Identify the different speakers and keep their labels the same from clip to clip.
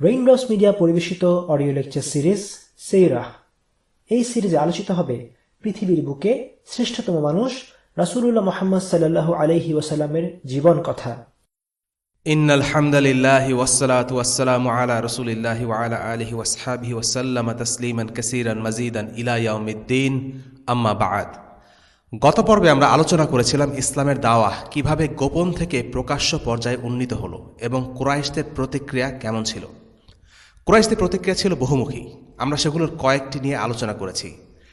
Speaker 1: Raindrops media পরিবেশিত audio lecture series সেইরাহ। এই সিরিজে আলোচিত হবে পৃথিবীর বুকে শ্রেষ্ঠতম মানুষ রাসূলুল্লাহ মুহাম্মদ সাল্লাল্লাহু আলাইহি ওয়াসাল্লামের জীবন কথা।
Speaker 2: ইন্নাল হামদালিল্লাহি ওয়াসসালাতু ওয়াসসালামু আলা রাসূলিল্লাহি ওয়া আলা আলিহি ওয়াসহাবিহি ওয়াসাল্লাম তাসলিমান কাসীরান মাজিদান ইলা ইয়াউমিদ্দিন, আম্মা বা'দ। গত পর্বে আমরা আলোচনা করেছিলাম ইসলামের দাওয়াহ কিভাবে গোপন থেকে প্রকাশ্য পর্যায়ে উন্নীত হলো এবং কুরাইশদের প্রতিক্রিয়া কেমন ছিল। কুরাইশদের প্রতিক্রিয়া ছিল বহুমুখী। আমরা সেগুলোর কয়েকটি নিয়ে আলোচনা করেছি।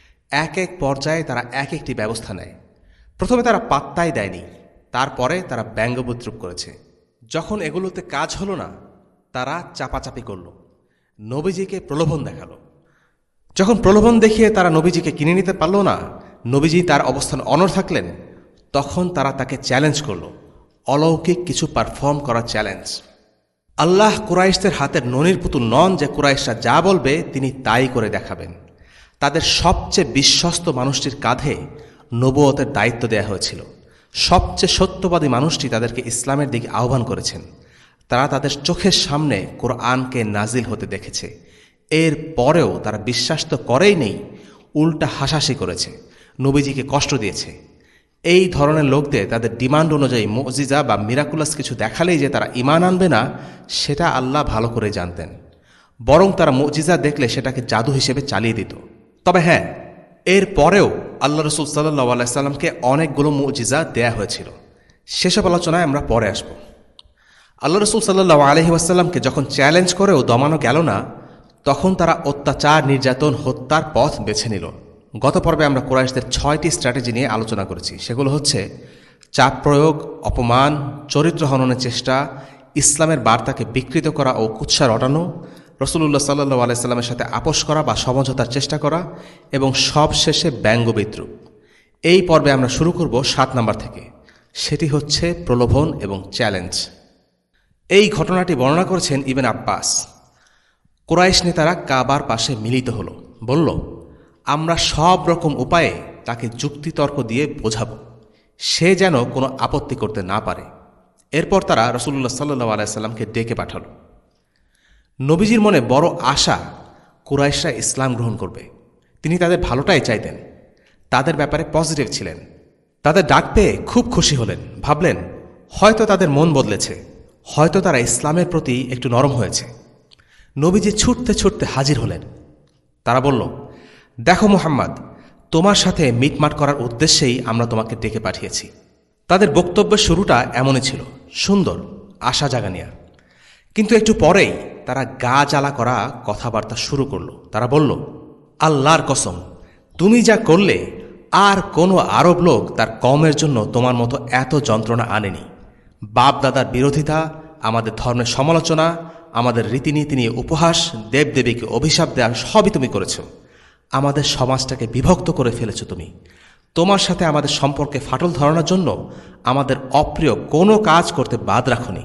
Speaker 2: এক এক পর্যায়ে তারা এক একটি ব্যবস্থা নেয়। প্রথমে তারা পাত্তাই দেয়নি, তারপরে তারা ব্যঙ্গবিদ্রূপ করেছে। যখন এগুলোতে কাজ হলো না, তারা চাপাচাপি করল, নবীজিকে প্রলোভন দেখালো। যখন প্রলোভন দেখিয়ে তারা নবীজিকে কিনে নিতে পারল না, নবীজি তার অবস্থান অনড় থাকলেন, তখন তারা তাকে চ্যালেঞ্জ করল, অলৌকিক কিছু পারফর্ম করার চ্যালেঞ্জ। আল্লাহ কুরাইশদের হাতের ননির পুতুল নন যে কুরাইশরা যা বলবে তিনি তাই করে দেখাবেন। তাদের সবচেয়ে বিশ্বস্ত মানুষটির কাঁধে নবুয়তের দায়িত্ব দেয়া হয়েছিল। সবচেয়ে সত্যবাদী মানুষটি তাদেরকে ইসলামের দিকে আহ্বান করেছেন। তারা তাদের চোখের সামনে কোরআনকে নাজিল হতে দেখেছে। এর পরেও তারা বিশ্বাস তো করেই নেই, উল্টা হাসাহাসি করেছে, নবীজিকে কষ্ট দিয়েছে। এই ধরনের লোকদের তাদের ডিমান্ড অনুযায়ী মুজিজা বা মিরাকুলাস কিছু দেখালেই যে তারা ঈমান আনবে না, সেটা আল্লাহ ভালো করে জানতেন। বরং তারা মুজিজা দেখলে সেটাকে জাদু হিসেবে চালিয়ে দিত। তবে হ্যাঁ, এর পরেও আল্লাহ রসুল সাল্লাল্লাহু আলাইহি সাল্লামকে অনেকগুলো মুজিজা দেয়া হয়েছিল। সেসব আলোচনায় আমরা পরে আসব। আল্লাহ রসুল সাল্লাল্লাহু আলাইহি ওয়াসাল্লামকে যখন চ্যালেঞ্জ করেও দমানো গেল না, তখন তারা অত্যাচার, নির্যাতন, হত্যার পথ বেছে নিল। গত পর্বে আমরা কুরাইশদের 6টি স্ট্র্যাটেজি নিয়ে আলোচনা করেছি। সেগুলো হচ্ছে চাপ প্রয়োগ, অপমান, চরিত্র হননের চেষ্টা, ইসলামের বার্তাকে বিকৃত করা ও কুৎসা রটানো, রাসূলুল্লাহ সাল্লাল্লাহু আলাইহি সাল্লামের সাথে আপোষ করা বা সমঝোতার চেষ্টা করা, এবং সবশেষে ব্যঙ্গবিদ্রূপ। এই পর্বে আমরা শুরু করব 7 নম্বর থেকে। সেটি হচ্ছে প্রলোভন এবং চ্যালেঞ্জ। এই ঘটনাটি বর্ণনা করেছেন ইবনে আব্বাস। কুরাইশ নেতারা কাবার পাশে মিলিত হলো, বলল, আমরা সব রকম উপায়ে তাকে যুক্তিতর্ক দিয়ে বোঝাব, সে যেন কোনো আপত্তি করতে না পারে। এরপর তারা রাসূলুল্লাহ সাল্লাল্লাহু আলাইহি সাল্লামকে ডেকে পাঠালো। নবীজির মনে বড় আশা কুরাইশরা ইসলাম গ্রহণ করবে। তিনি তাদের ভালোটাই চাইতেন, তাদের ব্যাপারে পজিটিভ ছিলেন। তাদের ডাক পেয়ে খুব খুশি হলেন। ভাবলেন, হয়তো তাদের মন বদলেছে, হয়তো তারা ইসলামের প্রতি একটু নরম হয়েছে। নবীজি ছুটতে ছুটতে হাজির হলেন। তারা বলল, দেখো মুহাম্মদ, তোমার সাথে মিটমাট করার উদ্দেশ্যেই আমরা তোমাকে ডেকে পাঠিয়েছি। তাদের বক্তব্যের শুরুটা এমনই ছিল, সুন্দর, আশা জাগানিয়া। কিন্তু একটু পরেই তারা গা জ্বালা করা কথাবার্তা শুরু করল। তারা বলল, আল্লাহর কসম, তুমি যা করলে আর কোনো আরব লোক তার কওমের জন্য তোমার মতো এত যন্ত্রণা আনেনি। বাপ দাদার বিরোধিতা, আমাদের ধর্মের সমালোচনা, আমাদের রীতিনীতি নিয়ে উপহাস, দেবদেবীকে অভিশাপ দেওয়া, সবই তুমি করেছ। আমাদের সমাজটাকে বিভক্ত করে ফেলেছ তুমি। তোমার সাথে আমাদের সম্পর্কে ফাটল ধরানোর জন্য আমাদের অপ্রিয় কোনো কাজ করতে বাদ রাখনি।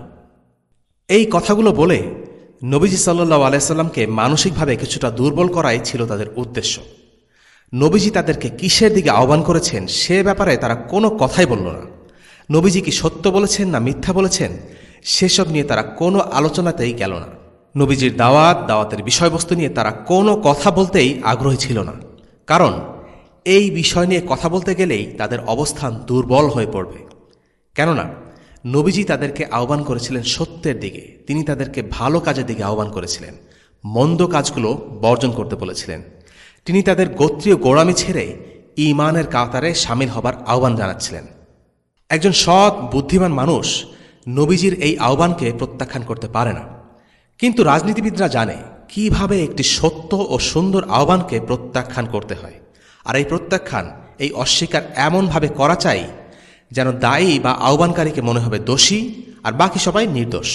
Speaker 2: এই কথাগুলো বলে নবীজি সাল্লাল্লাহু আলাইহি সাল্লামকে মানসিকভাবে কিছুটা দুর্বল করাই ছিল তাদের উদ্দেশ্য। নবীজি তাদেরকে কিসের দিকে আহ্বান করেছেন সে ব্যাপারে তারা কোনো কথাই বলল না। নবীজি কি সত্য বলেছেন না মিথ্যা বলেছেন সেসব নিয়ে তারা কোনো আলোচনাতেই গেল না। নবীজির দাওয়াতের বিষয়বস্তু নিয়ে তারা কোনো কথা বলতেই আগ্রহী ছিল না। কারণ এই বিষয় নিয়ে কথা বলতে গেলেই তাদের অবস্থান দুর্বল হয়ে পড়বে। কেননা নবীজি তাদেরকে আহ্বান করেছিলেন সত্যের দিকে। তিনি তাদেরকে ভালো কাজের দিকে আহ্বান করেছিলেন, মন্দ কাজগুলো বর্জন করতে বলেছিলেন। তিনি তাদের গোত্রীয় গোড়ামি ছেড়ে ঈমানের কাতারে শামিল হবার আহ্বান জানাচ্ছিলেন। একজন সৎ বুদ্ধিমান মানুষ নবীজির এই আহ্বানকে প্রত্যাখ্যান করতে পারে না। কিন্তু রাজনীতিবিদরা জানে কিভাবে একটি সত্য ও সুন্দর আহ্বানকে প্রত্যাখ্যান করতে হয়। আর এই প্রত্যাখ্যান, এই অস্বীকার এমনভাবে করা চাই যেন দায়ী বা আহ্বানকারীকে মনে হবে দোষী আর বাকি সবাই নির্দোষ।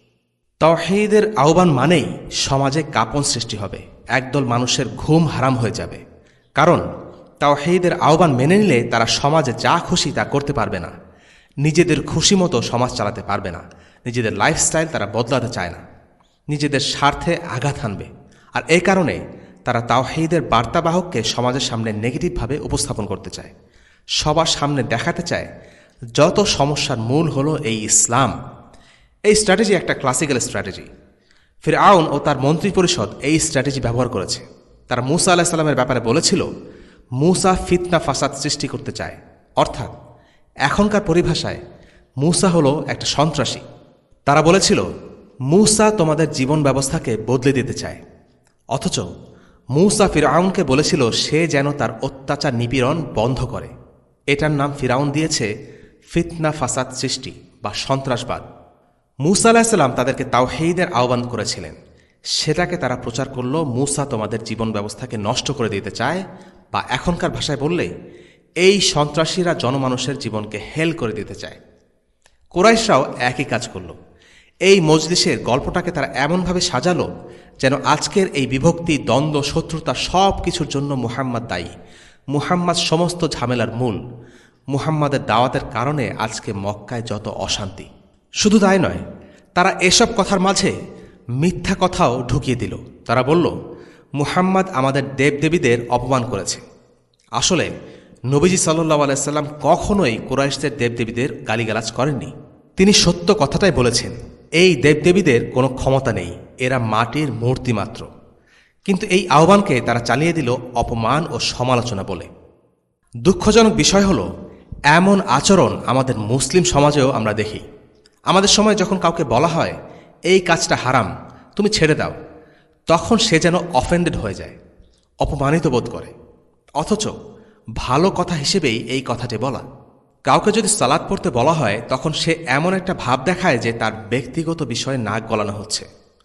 Speaker 2: তাওহীদের আহ্বান মানেই সমাজে কাঁপন সৃষ্টি হবে, একদল মানুষের ঘুম হারাম হয়ে যাবে। কারণ তাওহীদের আহ্বান মেনে নিলে তারা সমাজে যা খুশি তা করতে পারবে না, নিজেদের খুশি মতো সমাজ চালাতে পারবে না, নিজেদের লাইফস্টাইল তারা বদলাতে চায় না, নিজেদের স্বার্থে আঘাত হানবে। আর এই কারণে তারা তাওহীদের বার্তাবাহককে সমাজের সামনে নেগেটিভভাবে উপস্থাপন করতে চায়, সবার সামনে দেখাতে চায় যত সমস্যার মূল হলো এই ইসলাম। এই স্ট্র্যাটেজি একটা ক্লাসিক্যাল স্ট্র্যাটেজি। ফিরআউন ও তার মন্ত্রী পরিষদ এই স্ট্র্যাটেজি ব্যবহার করেছে। তারা মূসা আলাইহিস সালামের ব্যাপারে বলেছিল, মূসা ফিতনা ফাসাদ সৃষ্টি করতে চায়, অর্থাৎ এখনকার পরিভাষায় মূসা হলো একটা সন্ত্রাসী। তারা বলেছিল, মূসা তোমাদের জীবন ব্যবস্থাকে বদলে দিতে চায়। অথচ মূসা ফিরআউনকে বলেছিল সে যেন তার অত্যাচার নিপীড়ন বন্ধ করে। এটার নাম ফিরআউন দিয়েছে ফিতনা ফাসাদ সৃষ্টি বা সন্ত্রাসবাদ। মূসা আলাইহিস সালাম তাদেরকে তাওহীদের আহ্বান করেছিলেন, সেটাকে তারা প্রচার করল মূসা তোমাদের জীবন ব্যবস্থাকে নষ্ট করে দিতে চায়, বা এখনকার ভাষায় বললে এই সন্ত্রাসীরা জনমানুষের জীবনকে হেল করে দিতে চায়। কুরাইশরাও একই কাজ করল। এই মজলিসের গল্পটাকে তারা এমনভাবে সাজালো যেন আজকের এই বিভক্তি, দ্বন্দ্ব, শত্রুতা সব কিছুর জন্য মুহাম্মদ দায়ী। মুহাম্মদ সমস্ত ঝামেলার মূল। মুহাম্মাদের দাওয়াতের কারণে আজকে মক্কায় যত অশান্তি। শুধু তাই নয়, তারা এসব কথার মাঝে মিথ্যা কথাও ঢুকিয়ে দিল। তারা বলল, মুহাম্মদ আমাদের দেবদেবীদের অপমান করেছে। আসলে নবীজি সাল্লাল্লাহু আলাইহি সাল্লাম কখনোই কুরাইশদের দেবদেবীদের গালিগালাজ করেননি। তিনি সত্য কথাটাই বলেছেন, এই দেবদেবীদের কোনো ক্ষমতা নেই, এরা মাটির মূর্তি মাত্র। কিন্তু এই আহ্বানকে তারা চালিয়ে দিল অপমান ও সমালোচনা বলে। দুঃখজনক বিষয় হল, এমন আচরণ আমাদের মুসলিম সমাজেও আমরা দেখি। আমাদের সময় যখন কাউকে বলা হয় এই কাজটা হারাম, তুমি ছেড়ে দাও, তখন সে যেন অফেন্ডেড হয়ে যায়, অপমানিত বোধ করে। অথচ ভালো কথা হিসেবেই এই কথাটি বলা। কাউকে যদি সালাত পড়তে বলা হয়, তখন সে এমন একটা ভাব দেখায় যে তার ব্যক্তিগত বিষয়ে নাক গলানো হচ্ছে।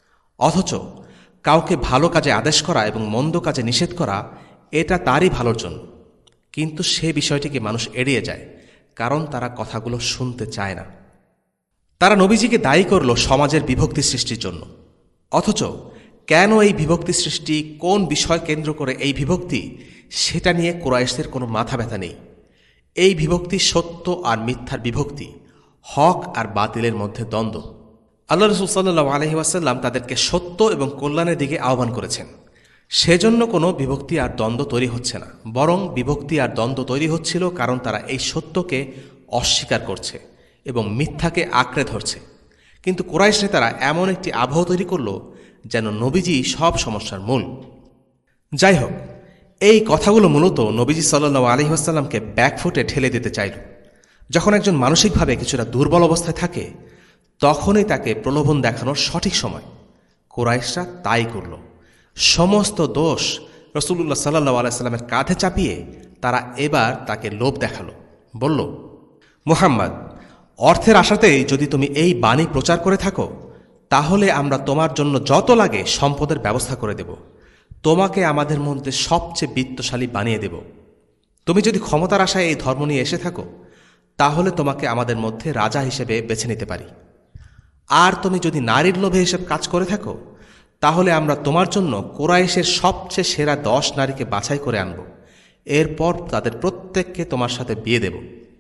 Speaker 2: অথচ কাউকে ভালো কাজে আদেশ করা এবং মন্দ কাজে নিষেধ করা, এটা তারই ভালোর জন্য। কিন্তু সে বিষয়টিকে মানুষ এড়িয়ে যায়, কারণ তারা কথাগুলো শুনতে চায় না। তারা নবীজিকে দায়ী করল সমাজের বিভক্তি সৃষ্টির জন্য। অথচ কেন এই বিভক্তি সৃষ্টি, কোন বিষয় কেন্দ্র করে এই বিভক্তি, সেটা নিয়ে কুরাইশদের কোনো মাথা ব্যথা নেই। এই বিভক্তি সত্য আর মিথ্যার বিভক্তি, হক আর বাতিলের মধ্যে দ্বন্দ্ব। আল্লাহ রাসূল সাল্লাল্লাহু আলাইহি ওয়াসাল্লাম তাদেরকে সত্য এবং কল্যাণের দিকে আহ্বান করেছেন। সেজন্য কোনো বিভক্তি আর দ্বন্দ্ব তৈরি হচ্ছে না, বরং বিভক্তি আর দ্বন্দ্ব তৈরি হচ্ছিল কারণ তারা এই সত্যকে অস্বীকার করছে এবং মিথ্যাকে আঁকড়ে ধরছে। কিন্তু কুরাইশ নেতারা এমন একটি আবহ তৈরি করল যেন নবীজি সব সমস্যার মূল। যাই হোক, এই কথাগুলো মূলত নবীজি সাল্লাল্লাহু আলাইহি ওয়াসাল্লামকে ব্যাকফুটে ঠেলে দিতে চাইল। যখন একজন মানসিকভাবে কিছুটা দুর্বল অবস্থায় থাকে, তখনই তাকে প্রলোভন দেখানোর সঠিক সময়। কুরাইশরা তাই করল। সমস্ত দোষ রাসূলুল্লাহ সাল্লাল্লাহু আলাইহি ওয়াসাল্লামের কাঁধে চাপিয়ে তারা এবার তাকে লোভ দেখালো। বলল, মুহাম্মদ, অর্থের আশাতেই যদি তুমি এই বাণী প্রচার করে থাকো, তাহলে আমরা তোমার জন্য যত লাগে সম্পদের ব্যবস্থা করে দেব, তোমাকে আমাদের মধ্যে সবচেয়ে বিত্তশালী বানিয়ে দেব। তুমি যদি ক্ষমতার আশায় এই ধর্ম নিয়ে এসে থাকো, তাহলে তোমাকে আমাদের মধ্যে রাজা হিসেবে বেছে নিতে পারি। আর তুমি যদি নারীর লোভে এসব কাজ করে থাকো, তাহলে আমরা তোমার জন্য কুরাইশের সবচেয়ে সেরা 10 নারীকে বাছাই করে আনব। এরপর তাদের প্রত্যেককে তোমার সাথে বিয়ে দেব।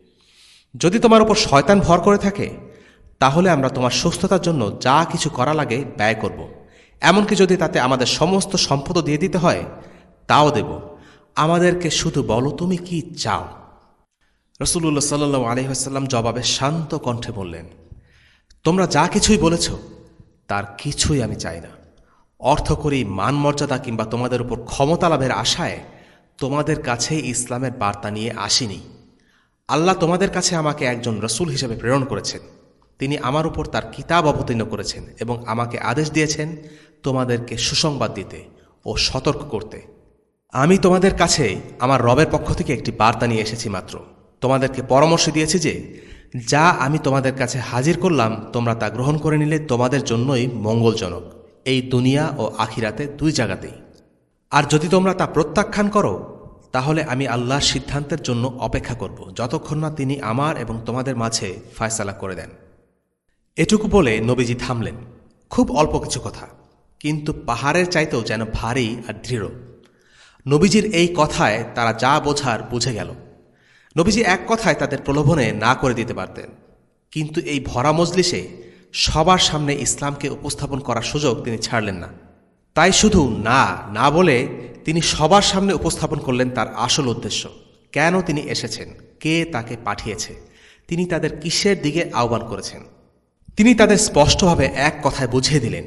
Speaker 2: যদি তোমার উপর শয়তান ভর করে থাকে, তাহলে আমরা তোমার সুস্থতার জন্য যা কিছু করা লাগে ব্যয় করব। এমনকি যদি তাতে আমাদের সমস্ত সম্পদও দিয়ে দিতে হয়, তাও দেব। আমাদেরকে শুধু বলো তুমি কি চাও। রাসূলুল্লাহ সাল্লাল্লাহু আলাইহি ওয়াসাল্লাম জবাবে শান্ত কণ্ঠে বললেন, তোমরা যা কিছুই বলেছ, তার কিছুই আমি চাই না। অর্থকরী, মান মর্যাদা কিংবা তোমাদের উপর ক্ষমতা লাভের আশায় তোমাদের কাছে ইসলামের বার্তা নিয়ে আসিনি। আল্লাহ তোমাদের কাছে আমাকে একজন রসুল হিসেবে প্রেরণ করেছেন। তিনি আমার উপর তার কিতাব অবতীর্ণ করেছেন এবং আমাকে আদেশ দিয়েছেন তোমাদেরকে সুসংবাদ দিতে ও সতর্ক করতে। আমি তোমাদের কাছে আমার রবের পক্ষ থেকে একটি বার্তা নিয়ে এসেছি মাত্র। তোমাদেরকে পরামর্শ দিয়েছি যে যা আমি তোমাদের কাছে হাজির করলাম, তোমরা তা গ্রহণ করে নিলে তোমাদের জন্যই মঙ্গলজনক, এই দুনিয়া ও আখিরাতে 2 জায়গাতেই। আর যদি তোমরা তা প্রত্যাখ্যান করো, তাহলে আমি আল্লাহর সিদ্ধান্তের জন্য অপেক্ষা করব, যতক্ষণ না তিনি আমার এবং তোমাদের মাঝে ফয়সালা করে দেন। এটুকু বলে নবীজি থামলেন। খুব অল্প কিছু কথা, কিন্তু পাহাড়ের চাইতেও যেন ভারী আর দৃঢ়। নবীজির এই কথায় তারা যা বোঝার বুঝে গেল। নবীজি এক কথায় তাদের প্রলোভনে না করে দিতে পারতেন, কিন্তু এই ভরা মজলিসে সবার সামনে ইসলামকে উপস্থাপন করার সুযোগ তিনি ছাড়লেন না। তাই শুধু না না বলে তিনি সবার সামনে উপস্থাপন করলেন তার আসল উদ্দেশ্য, কেন তিনি এসেছেন, কে তাকে পাঠিয়েছে, তিনি তাদের কিসের দিকে আহ্বান করেছেন। তিনি তাদের স্পষ্টভাবে এক কথায় বুঝিয়ে দিলেন,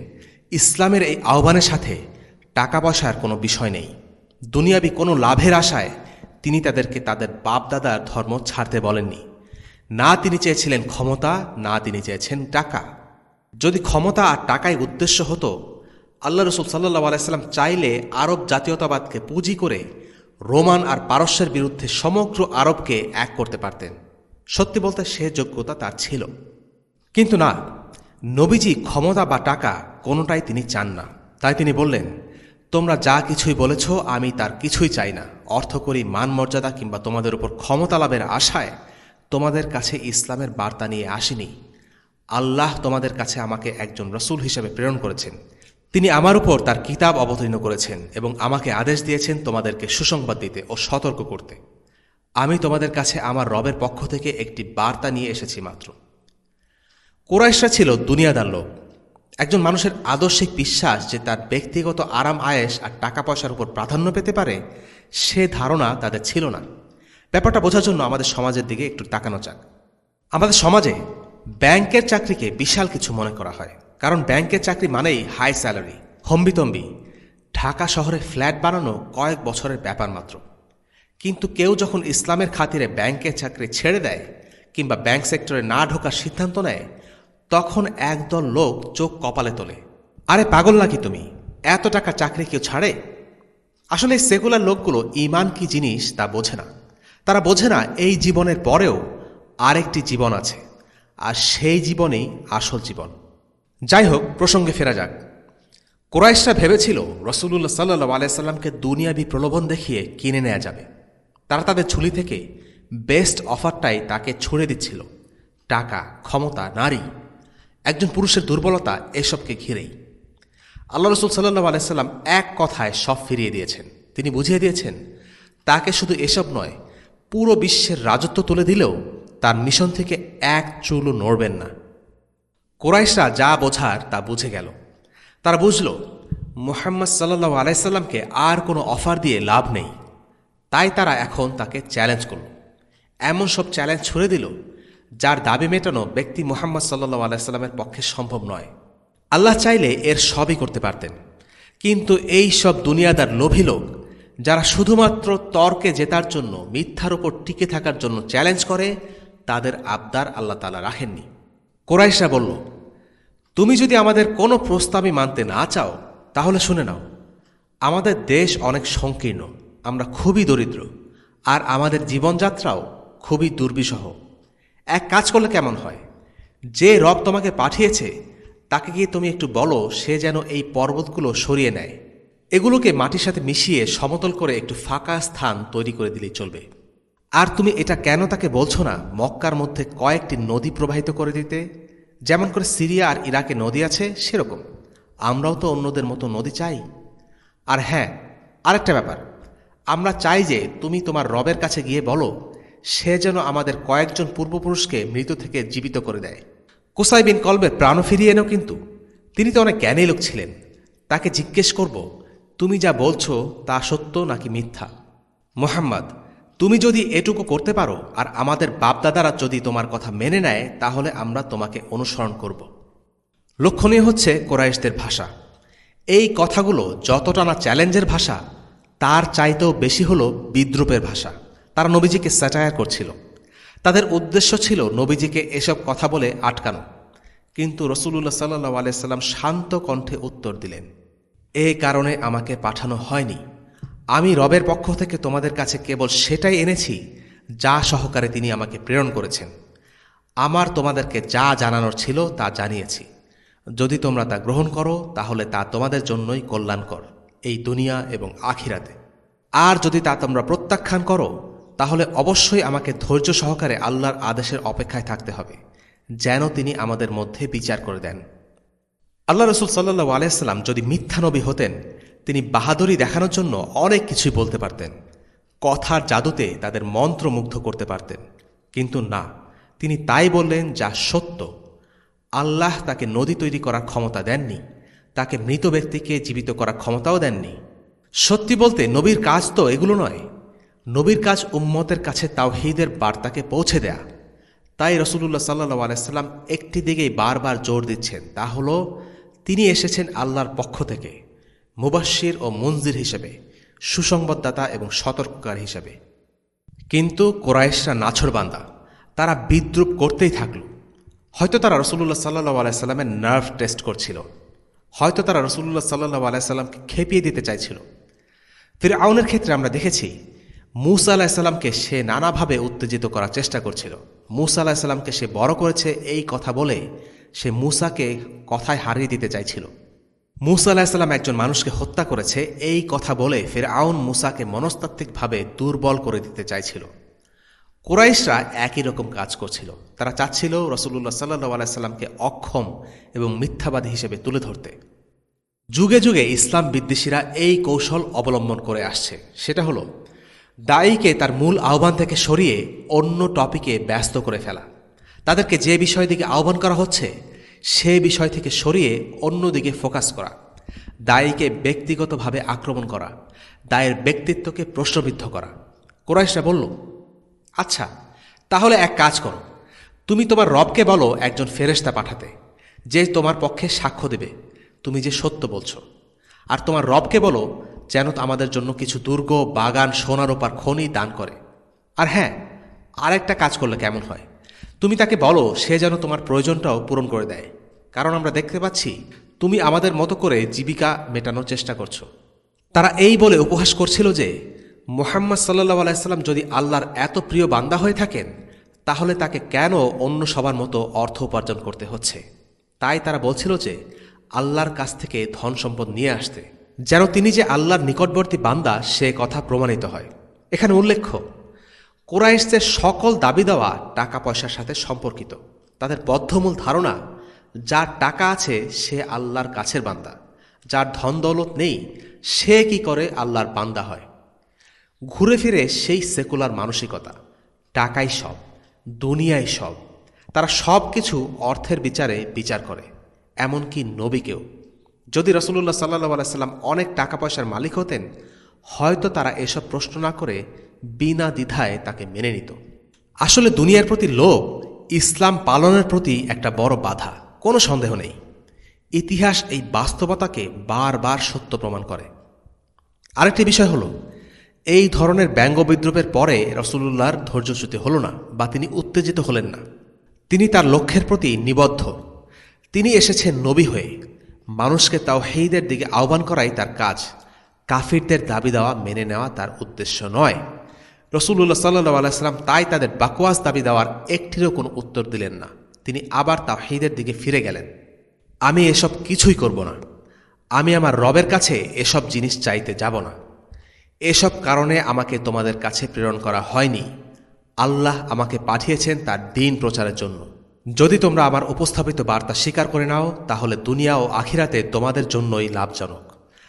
Speaker 2: ইসলামের এই আহ্বানের সাথে টাকা পয়সার কোনো বিষয় নেই। দুনিয়াবি কোনো লাভের আশায় তিনি তাদেরকে তাদের বাপদাদার ধর্ম ছাড়তে বলেননি। না তিনি চেয়েছিলেন ক্ষমতা, না তিনি চেয়েছেন টাকা। যদি ক্ষমতা আর টাকাই উদ্দেশ্য হতো, আল্লাহ রসুল সাল্লাল্লাহু আলাইহি সাল্লাম চাইলে আরব জাতীয়তাবাদকে পুঁজি করে রোমান আর পারস্যের বিরুদ্ধে সমগ্র আরবকে এক করতে পারতেন। সত্যি বলতে সে যোগ্যতা তার ছিল। কিন্তু না, নবীজি ক্ষমতা বা টাকা কোনোটাই তিনি চান না। তাই তিনি বললেন, তোমরা যা কিছুই বলেছ আমি তার কিছুই চাই না। অর্থকরী মান মর্যাদা কিংবা তোমাদের উপর ক্ষমতা লাভের আশায় তোমাদের কাছে ইসলামের বার্তা নিয়ে আসিনি। আল্লাহ তোমাদের কাছে আমাকে একজন রসুল হিসেবে প্রেরণ করেছেন। তিনি আমার উপর তার কিতাব অবতীর্ণ করেছেন এবং আমাকে আদেশ দিয়েছেন তোমাদেরকে সুসংবাদ দিতে ও সতর্ক করতে। আমি তোমাদের কাছে আমার রবের পক্ষ থেকে একটি বার্তা নিয়ে এসেছি মাত্র। কুরাইশরা ছিল দুনিয়াদার লোক। একজন মানুষের আদর্শিক বিশ্বাস যে তার ব্যক্তিগত আরাম আয়েশ আর টাকা পয়সার উপর প্রাধান্য পেতে পারে, সে ধারণা তাদের ছিল না। ব্যাপারটা বোঝার জন্য আমাদের সমাজের দিকে একটু তাকানো যাক। আমাদের সমাজে ব্যাংকের চাকরিকে বিশাল কিছু মনে করা হয়, কারণ ব্যাংকের চাকরি মানেই হাই স্যালারি, হম্বিতম্বি। ঢাকা শহরে ফ্ল্যাট বানানো কয়েক বছরের ব্যাপার মাত্র। কিন্তু কেউ যখন ইসলামের খাতিরে ব্যাংকের চাকরি ছেড়ে দেয় কিংবা ব্যাংক সেক্টরে না ঢোকার সিদ্ধান্ত নেয়, তখন একদল লোক চোখ কপালে তোলে। আরে পাগল নাকি তুমি? এত টাকা চাকরি কেউ ছাড়ে? আসলে এই সেকুলার লোকগুলো ঈমান কি জিনিস তা বোঝে না। তারা বোঝে না এই জীবনের পরেও আরেকটি জীবন আছে, আর সেই জীবনেই আসল জীবন। যাই হোক, প্রসঙ্গে ফেরা যাক। কুরাইশরা ভেবেছিল রাসূলুল্লাহ সাল্লাল্লাহু আলাইহি সাল্লামকে দুনিয়াবি প্রলোভন দেখিয়ে কিনে নেওয়া যাবে। তারা তাদের ঝুলি থেকে বেস্ট অফারটাই তাকে ছুড়ে দিচ্ছিল। টাকা, ক্ষমতা, নারী, একজন পুরুষের দুর্বলতা, এসবকে ঘিরেই। আল্লাহ রসুল সাল্লাল্লাহু আলাইহি সাল্লাম এক কথায় সব ফিরিয়ে দিয়েছেন। তিনি বুঝিয়ে দিয়েছেন, তাকে শুধু এসব নয়, পুরো বিশ্বের রাজত্ব তুলে দিলেও তার মিশন থেকে এক চুলও নড়বেন না। কুরাইশরা যা বোঝার তা বুঝে গেল। তারা বুঝল মুহাম্মদ সাল্লাল্লাহু আলাইহি সাল্লামকে আর কোনো অফার দিয়ে লাভ নেই। তাই তারা এখন তাকে চ্যালেঞ্জ করল। এমন সব চ্যালেঞ্জ ছুড়ে দিল যার দাবি মেটানো ব্যক্তি মুহাম্মদ সাল্লাল্লাহু আলাইহি সাল্লামের পক্ষে সম্ভব নয়। আল্লাহ চাইলে এর সবই করতে পারতেন, কিন্তু এই সব দুনিয়াদার লোভী লোক যারা শুধুমাত্র তর্কে জেতার জন্য, মিথ্যার উপর টিকে থাকার জন্য চ্যালেঞ্জ করে, তাদের আবদার আল্লাহ তাআলা রাখেননি। কুরাইশরা বলল, তুমি যদি আমাদের কোনো প্রস্তাবই মানতে না চাও, তাহলে শুনে নাও, আমাদের দেশ অনেক সংকীর্ণ, আমরা খুবই দরিদ্র, আর আমাদের জীবনযাত্রাও খুবই দুর্বিষহ। এক কাজ করলে কেমন হয়? যে রব তোমাকে পাঠিয়েছে তাকে গিয়ে তুমি একটু বলো সে যেন এই পর্বতগুলো সরিয়ে নেয়। এগুলোকে মাটির সাথে মিশিয়ে সমতল করে একটু ফাঁকা স্থান তৈরি করে দিলেই চলবে। আর তুমি এটা কেন তাকে বলছো না মক্কার মধ্যে কয়েকটি নদী প্রবাহিত করে দিতে? যেমন করে সিরিয়া আর ইরাকে নদী আছে, সেরকম আমরাও তো অন্যদের মতো নদী চাই। আর হ্যাঁ, আরেকটা ব্যাপার, আমরা চাই যে তুমি তোমার রবের কাছে গিয়ে বলো সে যেন আমাদের কয়েকজন পূর্বপুরুষকে মৃত থেকে জীবিত করে দেয়। কুসাই বিন কলবের প্রাণও ফিরিয়ে এনো, কিন্তু তিনি তো অনেক জ্ঞানী লোক ছিলেন। তাকে জিজ্ঞেস করব, তুমি যা বলছো তা সত্য নাকি মিথ্যা? মুহাম্মদ, তুমি যদি এটুকু করতে পারো আর আমাদের বাপদাদারা যদি তোমার কথা মেনে নেয়, তাহলে আমরা তোমাকে অনুসরণ করব। লক্ষণীয় হচ্ছে কুরাইশদের ভাষা। এই কথাগুলো যতটা না চ্যালেঞ্জের ভাষা, তার চাইতেও বেশি হলো বিদ্রূপের ভাষা। তারা নবীজিকে স্যাটায়ার করছিল। তাদের উদ্দেশ্য ছিল নবীজিকে এসব কথা বলে আটকানো। কিন্তু রাসূলুল্লাহ সাল্লাল্লাহু আলাইহি সাল্লাম শান্ত কণ্ঠে উত্তর দিলেন, এই কারণে আমাকে পাঠানো হয়নি। আমি রবের পক্ষ থেকে তোমাদের কাছে কেবল সেটাই এনেছি যা সহকারে তিনি আমাকে প্রেরণ করেছেন। আমার তোমাদেরকে যা জানানোর ছিল তা জানিয়েছি। যদি তোমরা তা গ্রহণ করো তাহলে তা তোমাদের জন্যই কল্যাণকর, এই দুনিয়া এবং আখিরাতে। আর যদি তা তোমরা প্রত্যাখ্যান করো তাহলে অবশ্যই আমাকে ধৈর্য সহকারে আল্লাহর আদেশের অপেক্ষায় থাকতে হবে, যেন তিনি আমাদের মধ্যে বিচার করে দেন। আল্লাহ রসুল সাল্লাল্লাহু আলাইহি সাল্লাম যদি মিথ্যা নবী হতেন, তিনি বাহাদুরি দেখানোর জন্য অনেক কিছুই বলতে পারতেন, কথার জাদুতে তাদের মন্ত্রমুগ্ধ করতে পারতেন। কিন্তু না, তিনি তাই বললেন যা সত্য। আল্লাহ তাকে নদী তৈরি করার ক্ষমতা দেননি, তাকে মৃত ব্যক্তিকে জীবিত করার ক্ষমতাও দেননি। সত্যি বলতে নবীর কাজ তো এগুলো নয়। নবীর কাজ উম্মতের কাছে তাওহীদের বার্তাকে পৌঁছে দেয়া। তাই রাসূলুল্লাহ সাল্লাল্লাহু আলাইহি সাল্লাম একটি দিকেই বারবার জোর দিচ্ছেন, তা হলো তিনি এসেছেন আল্লাহর পক্ষ থেকে মুবাশশির ও মুনজির হিসেবে, সুসংবাদদাতা এবং সতর্ককারী হিসেবে। কিন্তু কুরাইশরা নাছোড়বান্দা, তারা বিদ্রূপ করতেই থাকল। হয়তো তারা রাসূলুল্লাহ সাল্লাল্লাহু আলাইহি সাল্লামের নার্ভ টেস্ট করছিল, হয়তো তারা রাসূলুল্লাহ সাল্লাল্লাহু আলাইহি সাল্লামকে খেপিয়ে দিতে চাইছিল। ফিরআউনের ক্ষেত্রে আমরা দেখেছি মূসা আলাইহিস সালামকে সে নানাভাবে উত্তেজিত করার চেষ্টা করছিল। মূসা আলাইহিস সালামকে সে বড় করেছে এই কথা বলে সে মূসাকে কথায় হারিয়ে দিতে চাইছিল। মূসা আলাইহিস সালাম একজন মানুষকে হত্যা করেছে এই কথা বলে ফিরআউন মূসাকে মনস্তাত্ত্বিকভাবে দুর্বল করে দিতে চাইছিল। কুরাইশরা একই রকম কাজ করছিল। তারা চাচ্ছিল রাসূলুল্লাহ সাল্লাল্লাহু আলাইহি সাল্লামকে অক্ষম এবং মিথ্যাবাদী হিসেবে তুলে ধরতে। যুগে যুগে ইসলাম বিদ্বেষীরা এই কৌশল অবলম্বন করে আসছে। সেটা হলো দায়ীকে তার মূল আহ্বান থেকে সরিয়ে অন্য টপিকে ব্যস্ত করে ফেলা, তাদেরকে যে বিষয় দিকে আহ্বান করা হচ্ছে সে বিষয় থেকে সরিয়ে অন্যদিকে ফোকাস করা, দায়ীকে ব্যক্তিগতভাবে আক্রমণ করা, দায়ের ব্যক্তিত্বকে প্রশ্নবিদ্ধ করা। কুরাইশরা বলল, আচ্ছা তাহলে এক কাজ করো, তুমি তোমার রবকে বলো একজন ফেরেশতা পাঠাতে, যে তোমার পক্ষে সাক্ষ্য দেবে তুমি যে সত্য বলছো। আর তোমার রবকে বলো যেন আমাদের জন্য কিছু দুর্গ, বাগান, সোনারূপার খনি দান করে। আর হ্যাঁ, আরেকটা কাজ করলে কেমন হয়, তুমি তাকে বলো সে যেন তোমার প্রয়োজনটাও পূরণ করে দেয়, কারণ আমরা দেখতে পাচ্ছি তুমি আমাদের মতো করে জীবিকা মেটানোর চেষ্টা করছো। তারা এই বলে উপহাস করছিল যে মুহাম্মদ সাল্লাল্লাহু আলাইহি সাল্লাম যদি আল্লাহর এত প্রিয় বান্দা হয়ে থাকেন তাহলে তাকে কেন অন্য সবার মতো অর্থ উপার্জন করতে হচ্ছে। তাই তারা বলছিল যে আল্লাহর কাছ থেকে ধন সম্পদ নিয়ে আসতে, যেন তিনি যে আল্লাহর নিকটবর্তী বান্দা সে কথা প্রমাণিত হয়। এখানে উল্লেখ্য, কুরাইশদের সকল দাবি দেওয়া টাকা পয়সার সাথে সম্পর্কিত। তাদের বদ্ধমূল ধারণা যার টাকা আছে সে আল্লাহর কাছের বান্দা, যার ধন দৌলত নেই সে কি করে আল্লাহর বান্দা হয়। ঘুরে ফিরে সেই সেকুলার মানসিকতা, টাকাই সব, দুনিয়াই সব। তারা সব কিছু অর্থের বিচারে বিচার করে, এমনকি নবীকেও। যদি রাসূলুল্লাহ সাল্লাল্লাহু আলাইহি সাল্লাম অনেক টাকা পয়সার মালিক হতেন হয়তো তারা এসব প্রশ্ন না করে বিনা দ্বিধায় তাকে মেনে নিত। আসলে দুনিয়ার প্রতি লোভ ইসলাম পালনের প্রতি একটা বড় বাধা, কোনো সন্দেহ নেই। ইতিহাস এই বাস্তবতাকে বারবার সত্য প্রমাণ করে। আরেকটি বিষয় হলো, এই ধরনের ব্যঙ্গ বিদ্রুপের পরে রাসূলুল্লাহর ধৈর্যচ্যুতি হল না বা তিনি উত্তেজিত হলেন না। তিনি তার লক্ষ্যের প্রতি নিবদ্ধ। তিনি এসেছেন নবী হয়ে, মানুষকে তাওহীদের দিকে আহ্বান করাই তার কাজ। কাফিরদের দাবি দেওয়া মেনে নেওয়া তার উদ্দেশ্য নয়। রাসূলুল্লাহ সাল্লাল্লাহু আলাইহি সাল্লাম তাই তাদের বাকওয়াস দাবি দেওয়ার একটিরও কোনো উত্তর দিলেন না। তিনি আবার তাওহীদের দিকে ফিরে গেলেন। আমি এসব কিছুই করব না, আমি আমার রবের কাছে এসব জিনিস চাইতে যাব না। এসব কারণে আমাকে তোমাদের কাছে প্রেরণ করা হয়নি। আল্লাহ আমাকে পাঠিয়েছেন তার দ্বীন প্রচারের জন্য। যদি তোমরা আমার উপস্থাপিত বার্তা স্বীকার করে নাও তাহলে দুনিয়া ও আখিরাতে তোমাদের জন্যই লাভজনক।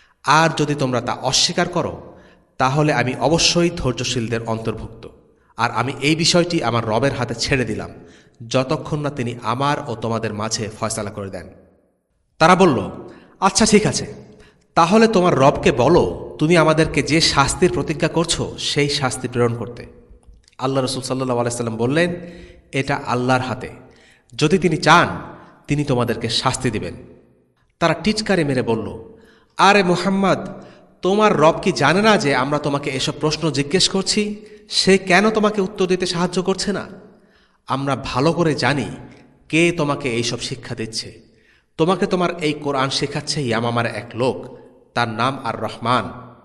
Speaker 2: আর যদি তোমরা তা অস্বীকার করো তাহলে আমি অবশ্যই ধৈর্যশীলদের অন্তর্ভুক্ত। আর আমি এই বিষয়টি আমার রবের হাতে ছেড়ে দিলাম যতক্ষণ না তিনি আমার ও তোমাদের মাঝে ফয়সালা করে দেন। তারা বলল, আচ্ছা ঠিক আছে, তাহলে তোমার রবকে বলো তুমি আমাদেরকে যে শাস্তির প্রতিজ্ঞা করছো সেই শাস্তি প্রেরণ করতে। আল্লাহ রাসূল সাল্লাল্লাহু আলাইহি সাল্লাম বললেন, এটা আল্লাহর হাতে, যদি তিনি চান তিনি তোমাদেরকে শাস্তি দিবেন। তারা টিচকারি মেরে বলল, আরে মুহাম্মদ, তোমার রব কি জানে না যে আমরা তোমাকে এসব প্রশ্ন জিজ্ঞেস করছি? সে কেন তোমাকে উত্তর দিতে সাহায্য করছে না? আমরা ভালো করে জানি কে তোমাকে এইসব শিক্ষা দিচ্ছে। তোমাকে তোমার এই কোরআন শেখাচ্ছে ইয়ামামার এক লোক, তার নাম আর রহমান।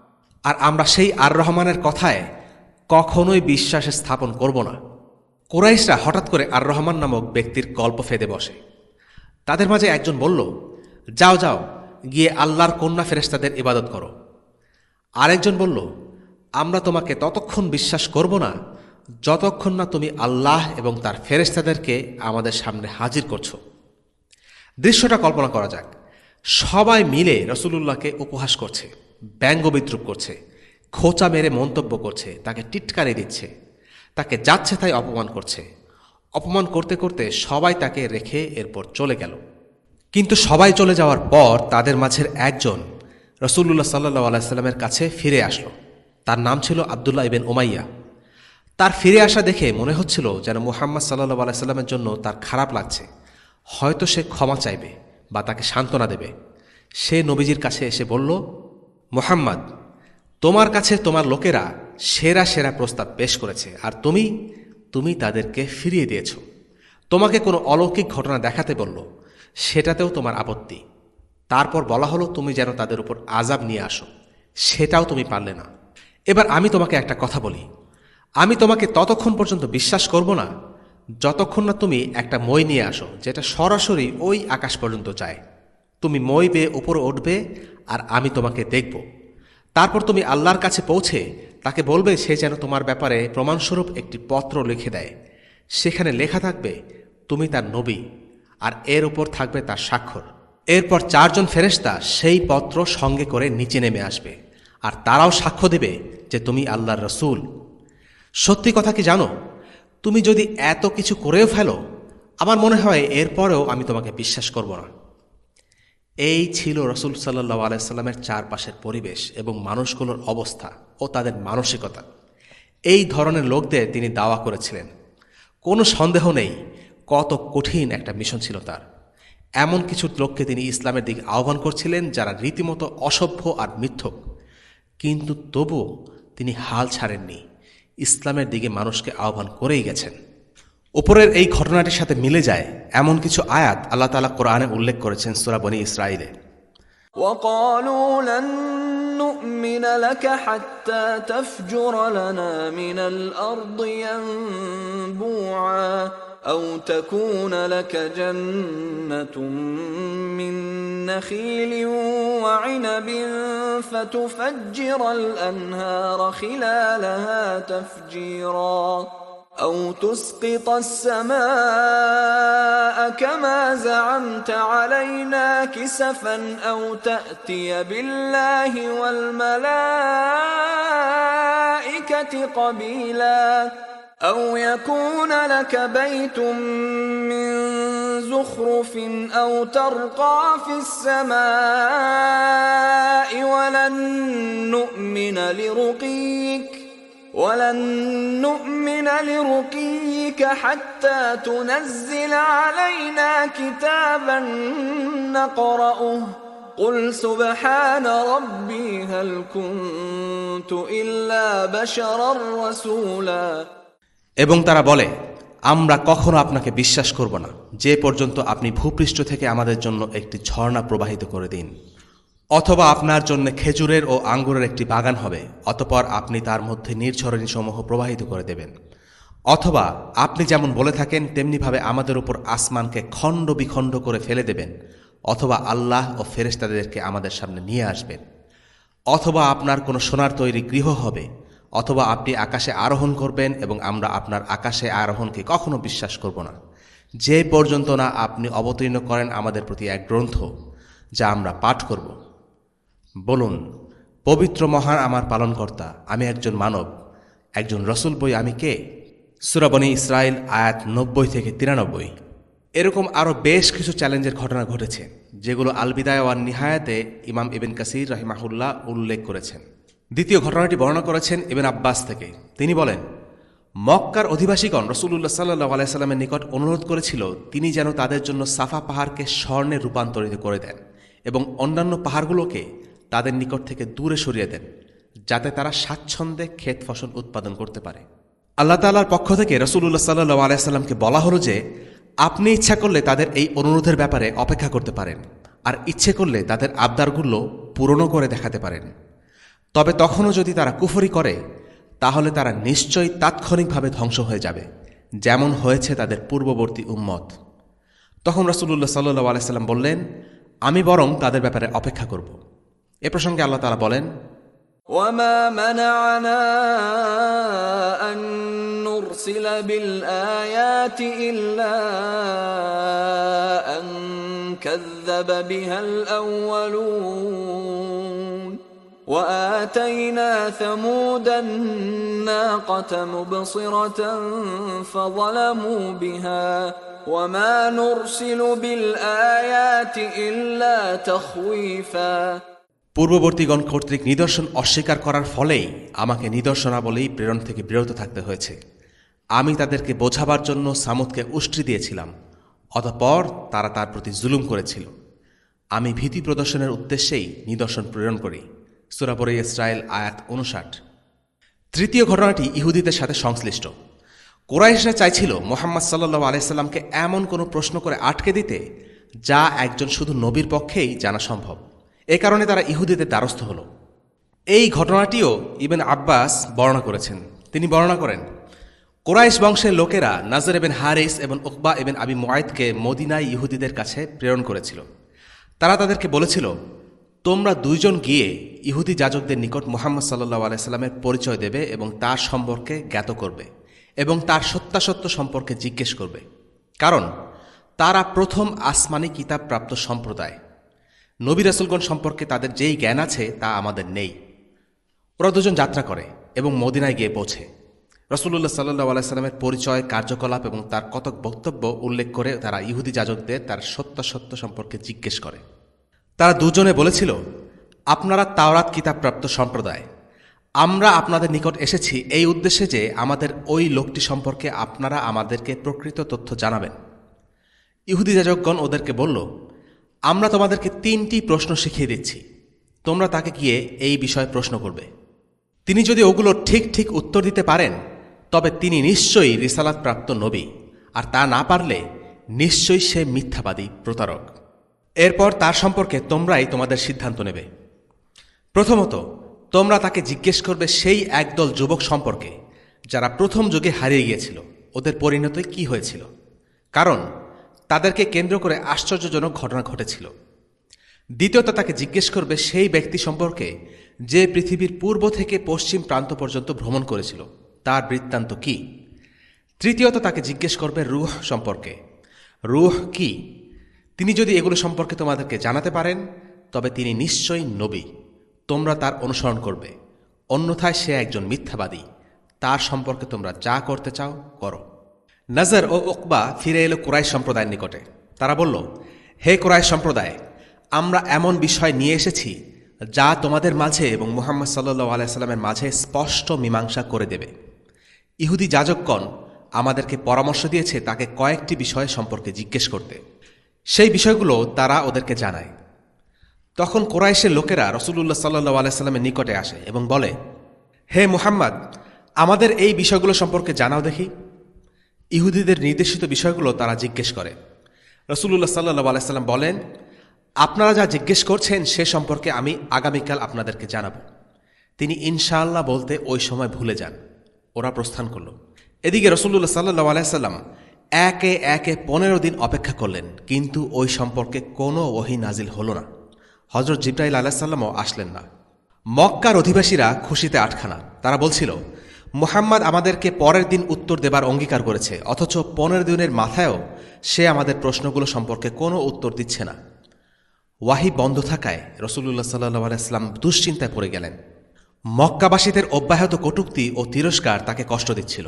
Speaker 2: আর আমরা সেই আর রহমানের কথায় কখনোই বিশ্বাস স্থাপন করব না। কুরাইশরা হঠাৎ করে আর রহমান নামক ব্যক্তির গল্প ফেদে বসে। তাদের মাঝে একজন বলল, যাও যাও, গিয়ে আল্লাহর কন্যা ফেরেশতাদের ইবাদত করো। আরেকজন বলল, আমরা তোমাকে ততক্ষণ বিশ্বাস করব না যতক্ষণ না তুমি আল্লাহ এবং তার ফেরেশতাদেরকে আমাদের সামনে হাজির করছো। দৃশ্যটা কল্পনা করা যাক, সবাই মিলে রাসূলুল্লাহকে উপহাস করছে, ব্যঙ্গ বিদ্রুপ করছে, খোঁচা মেরে মন্তব্য করছে, তাকে টিটকারি দিচ্ছে, তাকে যাচ্ছে তাই অপমান করছে। অপমান করতে করতে সবাই তাকে রেখে এরপর চলে গেল। কিন্তু সবাই চলে যাওয়ার পর তাদের মাঝের একজন রাসূলুল্লাহ সাল্লাল্লাহু আলাইহি সাল্লামের কাছে ফিরে আসলো। তার নাম ছিল আব্দুল্লাহ ইবনে উমাইয়া। তার ফিরে আসা দেখে মনে হচ্ছিল যেন মুহাম্মদ সাল্লাল্লাহু আলাইহি সাল্লামের জন্য তার খারাপ লাগছে। হয়তো সে ক্ষমা চাইবে বা তাকে সান্ত্বনা দেবে। সে নবীজির কাছে এসে বলল, মুহাম্মদ, তোমার কাছে তোমার লোকেরা সেরা সেরা প্রস্তাব পেশ করেছে, আর তুমি তাদেরকে ফিরিয়ে দিয়েছ। তোমাকে কোনো অলৌকিক ঘটনা দেখাতে বলল, সেটাতেও তোমার আপত্তি। তারপর বলা হলো তুমি যেন তাদের উপর আযাব নিয়ে আসো, সেটাও তুমি পারলে না। এবার আমি তোমাকে একটা কথা বলি, আমি তোমাকে ততক্ষণ পর্যন্ত বিশ্বাস করব না যতক্ষণ না তুমি একটা মই নিয়ে আসো যেটা সরাসরি ওই আকাশ পর্যন্ত যায়। তুমি মই বেয়ে উপরে উঠবে আর আমি তোমাকে দেখব। তারপর তুমি আল্লাহর কাছে পৌঁছে তাকে বলবে সে যেন তোমার ব্যাপারে প্রমাণস্বরূপ একটি পত্র লিখে দেয়। সেখানে লেখা থাকবে তুমি তার নবী, আর এর উপর থাকবে তার স্বাক্ষর। এরপর 4 জন ফেরেশতা সেই পত্র সঙ্গে করে নিচে নেমে আসবে, আর তারাও সাক্ষ্য দেবে যে তুমি আল্লাহর রসূল। সত্যি কথা কি জানো, তুমি যদি এত কিছু করেও ফেলো, আমার মনে হয় এরপরেও আমি তোমাকে বিশ্বাস করব না। এই ছিল রসুল সাল্লাল্লাহু আলাইহি সাল্লামের চারপাশের পরিবেশ এবং মানুষগুলোর অবস্থা ও তাদের মানসিকতা। এই ধরনের লোকদের তিনি দাওয়া করেছিলেন। কোনো সন্দেহ নেই কত কঠিন একটা মিশন ছিল তার। এমন কিছু লোককে তিনি ইসলামের দিকে আহ্বান করছিলেন যারা রীতিমতো অসভ্য আর মিথ্যক, কিন্তু তবুও তিনি হাল ছাড়েননি, ইসলামের দিকে মানুষকে আহ্বান করেই গেছেন। উপরের এই ঘটনাটির সাথে মিলে যায় এমন কিছু আয়াত আল্লাহ তাআলা কোরআনে উল্লেখ করেছেন সূরা বনী ইসরাঈলে।
Speaker 3: وَقَالُوا لَن نُّؤْمِنَ لَكَ حَتَّى تَفْجُرَ لَنَا مِنَ الْأَرْضِ يَنبُوعًا أَوْ تَكُونَ لَكَ جَنَّةٌ مِّن نَّخِيلٍ وَعِنَبٍ فَتُفَجِّرَ الْأَنْهَارَ خِلَالَهَا تَفْجِيرًا أَوْ تُسْقِطَ السَّمَاءَ كَمَا زَعَمْتَ عَلَيْنَا كِسَفًا أَوْ تَأْتِيَ بِاللَّهِ وَالْمَلَائِكَةِ قَبِيلًا أَوْ يَكُونَ لَكَ بَيْتٌ مِّن زُخْرُفٍ أَوْ تَرْقَىٰ فِي السَّمَاءِ وَلَن نُّؤْمِنَ لِرُقِيِّكَ حَتَّىٰ تُنَزِّلَ عَلَيْنَا كِتَابًا نَّقْرَؤُهُ قُلْ سُبْحَانَ رَبِّي هَلْ كُنتُ إِلَّا بَشَرًا رَّسُولًا।
Speaker 2: এবং তারা বলে, আমরা কখনো আপনাকে বিশ্বাস করব না যে পর্যন্ত আপনি ভূপৃষ্ঠ থেকে আমাদের জন্য একটি ঝর্ণা প্রবাহিত করে দিন, অথবা আপনার জন্য খেজুরের ও আঙ্গুরের একটি বাগান হবে, অতঃপর আপনি তার মধ্যে নির্ঝরণীসমূহ প্রবাহিত করে দেবেন, অথবা আপনি যেমন বলে থাকেন তেমনিভাবে আমাদের উপর আসমানকে খণ্ড বিখণ্ড করে ফেলে দেবেন, অথবা আল্লাহ ও ফেরেশতাদেরকে আমাদের সামনে নিয়ে আসবেন, অথবা আপনার কোনো সোনার তৈরি গৃহ হবে, অথবা আপনি আকাশে আরোহণ করবেন এবং আমরা আপনার আকাশে আরোহণকে কখনো বিশ্বাস করব না যে পর্যন্ত না আপনি অবতীর্ণ করেন আমাদের প্রতি এক গ্রন্থ যা আমরা পাঠ করব। বলুন, পবিত্র মহান আমার পালনকর্তা, আমি একজন মানব, একজন রসুল বই আমি কে? সূরা বনী ইসরাঈল আয়াত 90 থেকে 93। এরকম আরও বেশ কিছু চ্যালেঞ্জের ঘটনা ঘটেছে যেগুলো আল বিদায়া ওয়ান নিহায়াতে ইমাম ইবনে কাসির রাহিমাহুল্লাহ উল্লেখ করেছেন। দ্বিতীয় ঘটনাটি বর্ণনা করেছেন ইবনে আব্বাস থেকে। তিনি বলেন, মক্কার অধিবাসীগণ রাসূলুল্লাহ সাল্লাল্লাহু আলাইহি সাল্লামের নিকট অনুরোধ করেছিল তিনি যেন তাদের জন্য সাফা পাহাড়কে স্বর্ণে রূপান্তরিত করে দেন এবং অন্যান্য পাহাড়গুলোকে তাদের নিকট থেকে দূরে সরিয়ে দেন, যাতে তারা স্বাচ্ছন্দ্যে ক্ষেত ফসল উৎপাদন করতে পারে। আল্লাহ তাআলার পক্ষ থেকে রাসূলুল্লাহ সাল্লাল্লাহু আলাইহি সাল্লামকে বলা হলো যে আপনি ইচ্ছা করলে তাদের এই অনুরোধের ব্যাপারে অপেক্ষা করতে পারেন, আর ইচ্ছে করলে তাদের আবদারগুলো পূরণও করে দেখাতে পারেন। তবে তখনও যদি তারা কুফরি করে তাহলে তারা নিশ্চয়ই তাৎক্ষণিকভাবে ধ্বংস হয়ে যাবে, যেমন হয়েছে তাদের পূর্ববর্তী উম্মত। তখন রাসূলুল্লাহ সাল্লাল্লাহু আলাইহি সাল্লাম বললেন, আমি বরং তাদের ব্যাপারে অপেক্ষা করব। এ প্রসঙ্গে আল্লাহ তাআলা বলেন,
Speaker 3: وَمَا مَنَعَنَا أَن نُّرْسِلَ بِالْآيَاتِ إِلَّا أَن كَذَّبَ بِهَا الْأَوَّلُونَ وَآتَيْنَا ثَمُودَ النَّاقَةَ مُبْصِرَةً فَظَلَمُوا بِهَا وَمَا نُرْسِلُ بِالْآيَاتِ إِلَّا تَخْوِيفًا।
Speaker 2: পূর্ববর্তীগণ কর্তৃক নিদর্শন অস্বীকার করার ফলেই আমাকে নিদর্শনাবলী প্রেরণ থেকে বিরত থাকতে হয়েছে। আমি তাদেরকে বোঝাবার জন্য সামুদকে উষ্ট্রি দিয়েছিলাম, অতঃপর তারা তার প্রতি জুলুম করেছিল। আমি ভীতি প্রদর্শনের উদ্দেশ্যেই নিদর্শন প্রেরণ করি। সূরা বনী ইসরাইল আয়াত 59। তৃতীয় ঘটনাটি ইহুদিদের সাথে সংশ্লিষ্ট। কুরাইশরা চাইছিল মুহাম্মদ সাল্লাল্লাহু আলাইহি সাল্লামকে এমন কোনো প্রশ্ন করে আটকে দিতে যা একজন শুধু নবীর পক্ষেই জানা সম্ভব। এ কারণে তারা ইহুদিদের দ্বারস্থ হল। এই ঘটনাটিও ইবন আব্বাস বর্ণনা করেছেন। তিনি বর্ণনা করেন, কুরাইশ বংশের লোকেরা নাজর ইবন হারিস এবং উকবা ইবন আবি মুআইদকে মদিনায় ইহুদিদের কাছে প্রেরণ করেছিল। তারা তাদেরকে বলেছিল, তোমরা দুইজন গিয়ে ইহুদি যাজকদের নিকট মুহাম্মদ সাল্লাল্লাহু আলাইহি সাল্লামের পরিচয় দেবে এবং তার সম্পর্কে জ্ঞাত করবে এবং তার সত্যাসত্য সম্পর্কে জিজ্ঞেস করবে, কারণ তারা প্রথম আসমানি কিতাব প্রাপ্ত সম্প্রদায়। নবী রাসূলগণ সম্পর্কে তাদের যেই জ্ঞান আছে তা আমাদের নেই। ওরা দুজন যাত্রা করে এবং মদিনায় গিয়ে পৌঁছে রাসূলুল্লাহ সাল্লাল্লাহু আলাইহি সাল্লামের পরিচয়, কার্যকলাপ এবং তার কতক বক্তব্য উল্লেখ করে তারা ইহুদি যাজকদের তার সত্যাসত্য সম্পর্কে জিজ্ঞেস করে। তারা দুজনে বলেছিল, আপনারা তাওরাত কিতাবপ্রাপ্ত সম্প্রদায়। আমরা আপনাদের নিকট এসেছি এই উদ্দেশ্যে যে আমাদের ওই লোকটি সম্পর্কে আপনারা আমাদেরকে প্রকৃত তথ্য জানাবেন। ইহুদি যাজকগণ ওদেরকে বলল, আমরা তোমাদেরকে 3টি প্রশ্ন শিখিয়ে দিচ্ছি, তোমরা তাকে গিয়ে এই বিষয়ে প্রশ্ন করবে। তিনি যদি ওগুলো ঠিক ঠিক উত্তর দিতে পারেন তবে তিনি নিশ্চয়ই রিসালাতপ্রাপ্ত নবী, আর তা না পারলে নিশ্চয়ই সে মিথ্যাবাদী প্রতারক। এরপর তার সম্পর্কে তোমরাই তোমাদের সিদ্ধান্ত নেবে। প্রথমত, তোমরা তাকে জিজ্ঞেস করবে সেই একদল যুবক সম্পর্কে যারা প্রথম যুগে হারিয়ে গিয়েছিল, ওদের পরিণতি কি হয়েছিল, কারণ তাদেরকে কেন্দ্র করে আশ্চর্যজনক ঘটনা ঘটেছিল। দ্বিতীয়ত, তাকে জিজ্ঞেস করবে সেই ব্যক্তি সম্পর্কে যে পৃথিবীর পূর্ব থেকে পশ্চিম প্রান্ত পর্যন্ত ভ্রমণ করেছিল, তার বৃত্তান্ত কি। তৃতীয়ত, তাকে জিজ্ঞেস করবে রূহ সম্পর্কে। রূহ কি? তিনি যদি এগুলো সম্পর্কে তোমাদেরকে জানাতে পারেন তবে তিনি নিশ্চয়ই নবী, তোমরা তার অনুসরণ করবে, অন্যথায় সে একজন মিথ্যাবাদী, তার সম্পর্কে তোমরা যা করতে চাও করো। নজর ও উকবা ফিরে এলো কুরাইশ সম্প্রদায়ের নিকটে। তারা বলল, হে কুরাইশ সম্প্রদায়, আমরা এমন বিষয় নিয়ে এসেছি যা তোমাদের মাঝে এবং মুহাম্মদ সাল্লাল্লাহু আলাইহি সাল্লামের মাঝে স্পষ্ট মীমাংসা করে দেবে। ইহুদি যাজকগণ আমাদেরকে পরামর্শ দিয়েছে তাকে কয়েকটি বিষয় সম্পর্কে জিজ্ঞেস করতে। সেই বিষয়গুলো তারা ওদেরকে জানায়। তখন কুরাইশের লোকেরা রাসূলুল্লাহ সাল্লাল্লাহু আলাইহি সাল্লামের নিকটে আসে এবং বলে, হে মুহাম্মদ, আমাদের এই বিষয়গুলো সম্পর্কে জানাও দেখি। ইহুদিদের নির্দেশিত বিষয়গুলো তারা জিজ্ঞেস করে। রাসূলুল্লাহ সাল্লাল্লাহু আলাইহি সাল্লাম বলেন, আপনারা যা জিজ্ঞেস করছেন সে সম্পর্কে আমি আগামীকাল আপনাদেরকে জানাব। তিনি ইনশাআল্লাহ বলতে ওই সময় ভুলে যান। ওরা প্রস্থান করল। এদিকে রাসূলুল্লাহ সাল্লাল্লাহু আলাইহি সাল্লাম একে একে 15 দিন অপেক্ষা করলেন, কিন্তু ওই সম্পর্কে কোনো ওহী নাজিল হল না। হযরত জিবরাইল আলাইহিস সালামও আসলেন না। মক্কার অধিবাসীরা খুশিতে আটখানা। তারা বলছিল, মুহাম্মদ আমাদেরকে পরের দিন উত্তর দেবার অঙ্গীকার করেছে, অথচ 15 দিনের মাথায়ও সে আমাদের প্রশ্নগুলো সম্পর্কে কোনো উত্তর দিচ্ছে না। ওয়াহি বন্ধ থাকায় রাসূলুল্লাহ সাল্লাল্লাহু আলাইহি সাল্লাম দুশ্চিন্তায় পড়ে গেলেন। মক্কাবাসীদের অব্যাহত কটূক্তি ও তিরস্কার তাকে কষ্ট দিচ্ছিল।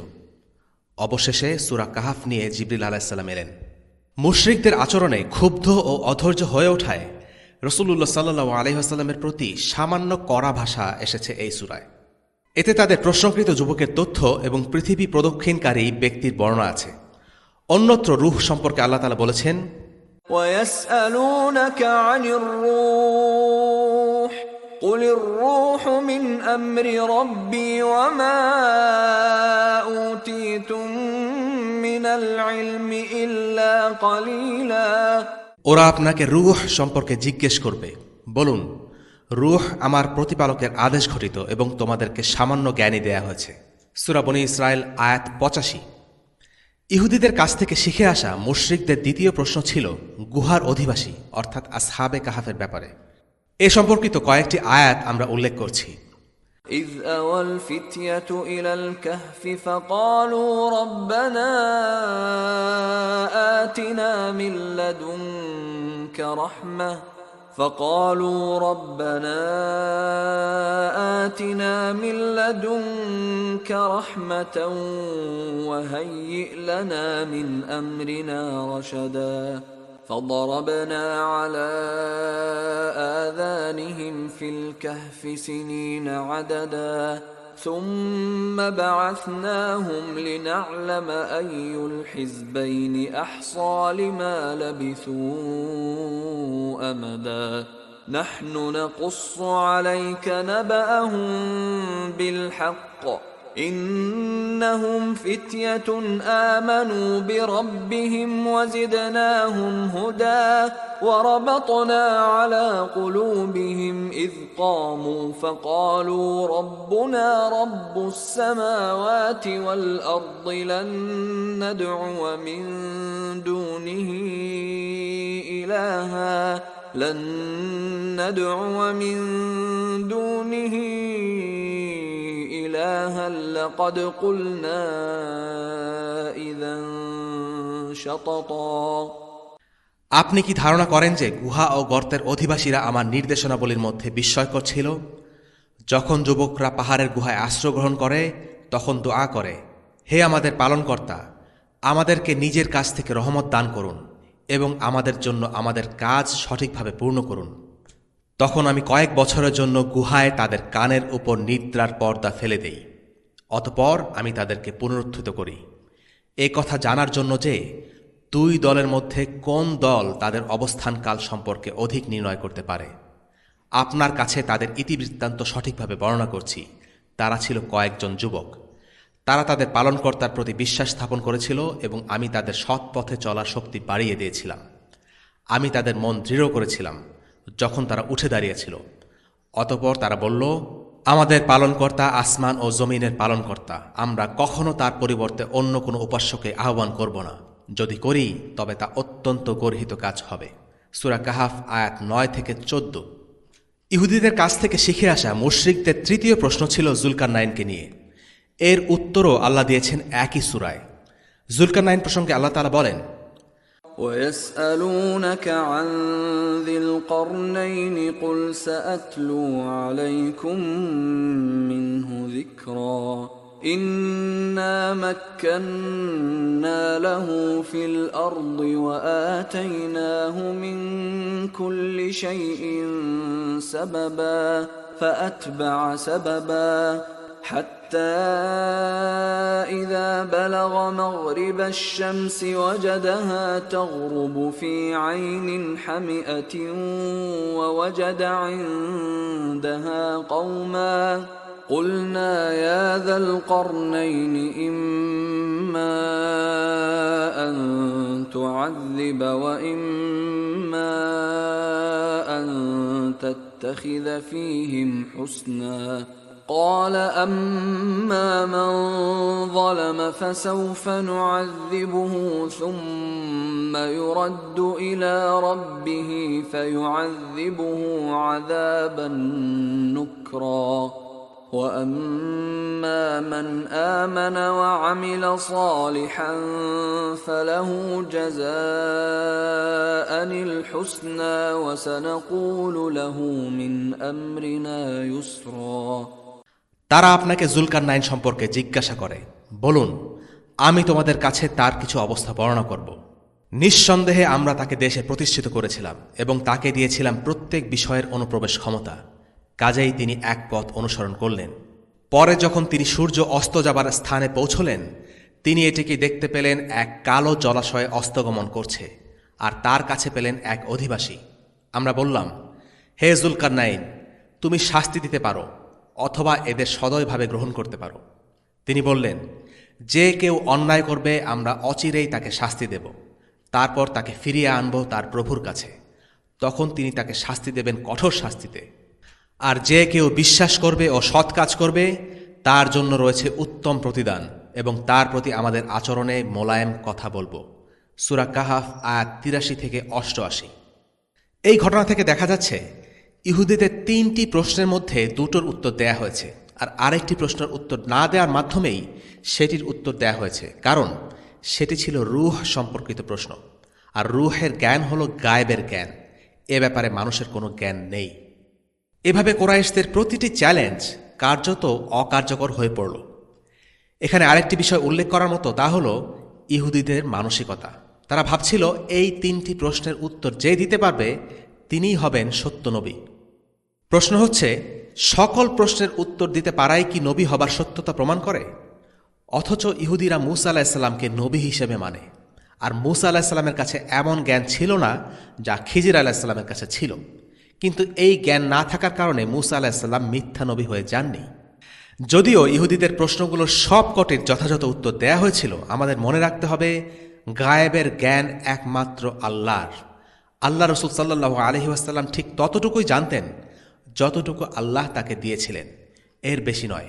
Speaker 2: অবশেষে সূরা কাহাফ নিয়ে জিবরিল আলাইহিস সালাম এলেন। মুশরিকদের আচরণে ক্ষুব্ধ ও অধৈর্য হয়ে ওঠায় রাসূলুল্লাহ সাল্লাল্লাহু আলাইহি ওয়াসাল্লামের প্রতি সামান্য কড়া ভাষা এসেছে এই সূরায়। এতে তাদের প্রশ্নকৃত যুবকের তথ্য এবং পৃথিবী প্রদক্ষিণকারী ব্যক্তির বর্ণনা আছে। অন্যত্র রূহ সম্পর্কে আল্লাহ তাআলা বলেছেন,
Speaker 3: وَيَسْأَلُونَكَ عَنِ الرُّوحِ قُلِ الرُّوحُ مِنْ أَمْرِ رَبِّي وَمَا أُوتِيتُم مِّنَ الْعِلْمِ إِلَّا قَلِيلًا।
Speaker 2: ওরা আপনাকে রূহ সম্পর্কে জিজ্ঞেস করবে, বলুন, রূহ আমার প্রতিপালকের আদেশ ঘটিত এবং তোমাদেরকে সামান্য জ্ঞানই দেয়া হয়েছে। সূরা বনী ইসরাইল আয়াত 85। ইহুদিদের কাছ থেকে শিখে আসা মুশরিকদের দ্বিতীয় প্রশ্ন ছিল গুহার অধিবাসী অর্থাৎ আসহাবে কাহাফের ব্যাপারে। এ সম্পর্কিত কয়েকটি আয়াত আমরা উল্লেখ করছি।
Speaker 3: إذ أوى الفتية إلى الكهف فقالوا ربنا آتنا من لدنك رحمة وهيئ لنا من أمرنا رشدا فضربنا على آذانهم في الكهف سنين عددا ثم بعثناهم لنعلم أي الحزبين أحصى لما لبثوا أمدا نحن نقص عليك نبأهم بالحق إنهم فتية آمنوا بربهم وزدناهم هدى وربطنا على قلوبهم إذ قاموا فقالوا ربنا رب السماوات والأرض لن ندعو من دونه إلها لقد قلنا إذا شططا
Speaker 2: আপনি কি ধারণা করেন যে গুহা ও গর্তের অধিবাসীরা আমার নির্দেশনাবলীর মধ্যে বিস্ময়কর ছিল? যখন যুবকরা পাহাড়ের গুহায় আশ্রয় গ্রহণ করে তখন দোয়া করে, হে আমাদের পালনকর্তা, আমাদেরকে নিজের কাছ থেকে রহমত দান করুন এবং আমাদের জন্য আমাদের কাজ সঠিকভাবে পূর্ণ করুন। তখন আমি কয়েক বছরের জন্য গুহায় তাদের কানের উপর নিদ্রার পর্দা ফেলে দেই, অতঃপর আমি তাদেরকে পুনরুত্থিত করি, এ কথা জানার জন্য যে দুই দলের মধ্যে কোন দল তাদের অবস্থানকাল সম্পর্কে অধিক নির্ণয় করতে পারে। আপনার কাছে তাদের ইতিবৃত্তান্ত সঠিকভাবে বর্ণনা করছি। তারা ছিল কয়েকজন যুবক। তারা তাদের পালনকর্তার প্রতি বিশ্বাস স্থাপন করেছিল এবং আমি তাদের সৎ পথে চলার শক্তি বাড়িয়ে দিয়েছিলাম। আমি তাদের মন দৃঢ় করেছিলাম যখন তারা উঠে দাঁড়িয়েছিল। অতঃপর তারা বলল, আমাদের পালনকর্তা আসমান ও জমিনের পালনকর্তা, আমরা কখনো তার পরিবর্তে অন্য কোনো উপাস্যকে আহ্বান করব না। যদি করি তবে তা অত্যন্ত গর্হিত কাজ হবে। সূরা কাহাফ আয়াত 9 থেকে 14। ইহুদিদের কাছ থেকে শিখে আসা মুশরিকদের তৃতীয় প্রশ্ন ছিল যুলকারনাইনকে নিয়ে। এর উত্তরও আল্লাহ দিয়েছেন একই সূরায়। যুলকারনাইন প্রসঙ্গে আল্লাহ তাআলা বলেন,
Speaker 3: وَيَسْأَلُونَكَ عَنْ ذِي الْقَرْنَيْنِ قُلْ سَأَتْلُو عَلَيْكُمْ مِنْهُ ذِكْرًا إِنَّا مَكَّنَّا لَهُ فِي الْأَرْضِ وَآتَيْنَاهُ مِنْ كُلِّ شَيْءٍ سَبَبًا فَأَتْبَعَ سَبَبًا حتى إذا بلغ مغرب الشمس وجدها تغرب في عين حمئة ووجد عندها قوما قلنا يا ذا القرنين إما أن تعذب وإما أن تتخذ فيهم حسنا قال أما من ظلم فسوف نعذبه ثم يرد إلى ربه فيعذبه عذابا نكرا وأما من آمن وعمل صالحا فله جزاء الحسنى وسنقول له من أمرنا يسرا
Speaker 2: তারা আপনাকে যুলকারনাইন সম্পর্কে জিজ্ঞাসা করে, বলুন, আমি তোমাদের কাছে তার কিছু অবস্থা বর্ণনা করব। নিঃসন্দেহে আমরা তাকে দেশে প্রতিষ্ঠিত করেছিলাম এবং তাকে দিয়েছিলাম প্রত্যেক বিষয়ের অনুপ্রবেশ ক্ষমতা। কাজেই তিনি এক পথ অনুসরণ করলেন। পরে যখন তিনি সূর্য অস্ত যাবার স্থানে পৌঁছলেন, তিনি এটিকে দেখতে পেলেন এক কালো জলাশয়ে অস্তগমন করছে, আর তার কাছে পেলেন এক অধিবাসী। আমরা বললাম, হে যুলকারনাইন, তুমি শাস্তি দিতে পারো অথবা এদের সদয়ভাবে গ্রহণ করতে পারো। তিনি বললেন, যে কেউ অন্যায় করবে আমরা অচিরেই তাকে শাস্তি দেব, তারপর তাকে ফিরিয়ে আনব তার প্রভুর কাছে। তখন তিনি তাকে শাস্তি দেবেন কঠোর শাস্তিতে। আর যে কেউ বিশ্বাস করবে ও সৎ কাজ করবে তার জন্য রয়েছে উত্তম প্রতিদান এবং তার প্রতি আমাদের আচরণে মোলায়েম কথা বলবো। সূরা কাহাফ আয়াত 83 থেকে 88। এই ঘটনা থেকে দেখা যাচ্ছে ইহুদিদের 3টি প্রশ্নের মধ্যে 2টোর উত্তর দেয়া হয়েছে, আর আরেকটি প্রশ্নের উত্তর না দেওয়ার মাধ্যমেই সেটির উত্তর দেয়া হয়েছে, কারণ সেটি ছিল রূহ সম্পর্কিত প্রশ্ন। আর রূহের জ্ঞান হলো গায়েবের জ্ঞান। এ ব্যাপারে মানুষের কোনো জ্ঞান নেই। এভাবে কুরাইশদের প্রতিটি চ্যালেঞ্জ কার্যত অকার্যকর হয়ে পড়ল। এখানে আরেকটি বিষয় উল্লেখ করার মতো, তা হল ইহুদিদের মানসিকতা। তারা ভাবছিল এই 3টি প্রশ্নের উত্তর যে দিতে পারবে তিনিই হবেন সত্য নবী। প্রশ্ন হচ্ছে, সকল প্রশ্নের উত্তর দিতে পারাই কি নবী হবার সত্যতা প্রমাণ করে? অথচ ইহুদিরা মূসা আলাহিসাল্লামকে নবী হিসেবে মানে, আর মূসা আলাহিসাল্লামের কাছে এমন জ্ঞান ছিল না যা খিজির আলাহিসাল্লামের কাছে ছিল। কিন্তু এই জ্ঞান না থাকার কারণে মূসা আলাহিসাল্লাম মিথ্যা নবী হয়ে যাননি। যদিও ইহুদিদের প্রশ্নগুলোর সব কটির যথাযথ উত্তর দেয়া হয়েছিল, আমাদের মনে রাখতে হবে গায়েবের জ্ঞান একমাত্র আল্লাহর। আল্লাহ রসুল সাল্লাল্লাহু আলাইহি ওয়াসাল্লাম ঠিক ততটুকুই জানতেন যতটুকু আল্লাহ তাকে দিয়েছিলেন, এর বেশি নয়।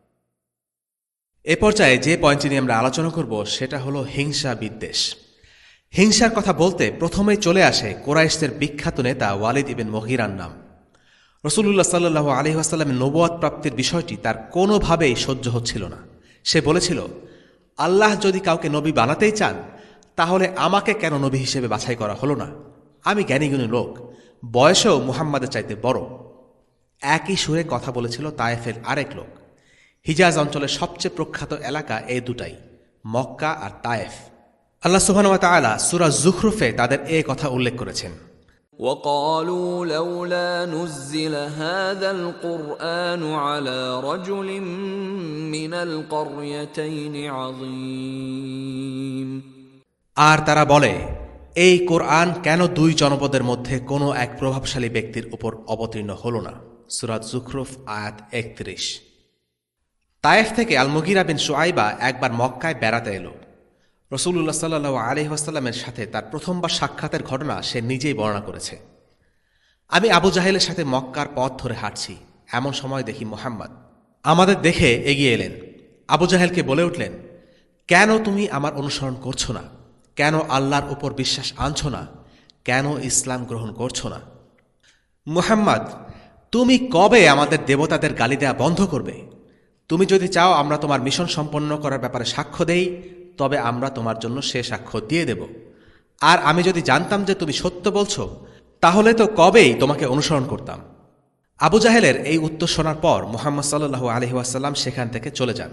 Speaker 2: এ পর্যায়ে যে পয়েন্টটি নিয়ে আমরা আলোচনা করব সেটা হলো হিংসা বিদ্বেষ। হিংসার কথা বলতে প্রথমেই চলে আসে কুরাইশদের বিখ্যাত নেতা ওয়ালিদ ইবনে মুগীরার নাম। রাসূলুল্লাহ সাল্লাল্লাহু আলাইহি ওয়াসাল্লামের নবুয়ত প্রাপ্তির বিষয়টি তার কোনোভাবেই সহ্য হচ্ছিল না। সে বলেছিল, আল্লাহ যদি কাউকে নবী বানাতেই চান তাহলে আমাকে কেন নবী হিসেবে বাছাই করা হলো না? আমি জ্ঞানীগুণী লোক, বয়সেও মুহাম্মাদের চাইতে বড়। একই সুরে কথা বলেছিল তায়েফের আরেক লোক। হিজাজ অঞ্চলের সবচেয়ে প্রখ্যাত এলাকা এই দুটাই, মক্কা আর তায়েফ। আল্লাহ সুবহানাহু ওয়া তাআলা সূরা যুখরুফে তাদের এই কথা উল্লেখ করেছেন।
Speaker 3: وقالوا لولا نزل هذا القرآن على رجل من القريتين عظيم।
Speaker 2: আর তারা বলে, এই কোরআন কেন দুই জনপদের মধ্যে কোনো এক প্রভাবশালী ব্যক্তির উপর অবতীর্ণ হল না? সূরা যুখরুফ আয়াত 31। তায়েফ থেকে আল মুগীরা বিন শুআইবা একবার মক্কায় বেড়াতে এলো। রাসূলুল্লাহ সাল্লাল্লাহু আলাইহি ওয়াসাল্লামের সাথে তার প্রথমবার সাক্ষাতের ঘটনা সে নিজেই বর্ণনা করেছে। আমি আবু জাহেলের সাথে মক্কার পথ ধরে হাঁটছি, এমন সময় দেখি মুহাম্মদ আমাদের দেখে এগিয়ে এলেন। আবু জাহেলকে বলে উঠলেন, কেন তুমি আমার অনুসরণ করছো না? কেন আল্লাহর উপর বিশ্বাস আনছো না? কেন ইসলাম গ্রহণ করছো না? মুহাম্মদ, তুমি কবে আমাদের দেবতাদের গালি দেয়া বন্ধ করবে? তুমি যদি চাও আমরা তোমার মিশন সম্পন্ন করার ব্যাপারে সাক্ষ্য দেই, তবে আমরা তোমার জন্য সে সাক্ষ্য দিয়ে দেব। আর আমি যদি জানতাম যে তুমি সত্য বলছো, তাহলে তো কবেই তোমাকে অনুসরণ করতাম। আবু জাহেলের এই উত্তর শোনার পর মুহাম্মদ সাল্লাল্লাহু আলাইহি ওয়াসাল্লাম সেখান থেকে চলে যান।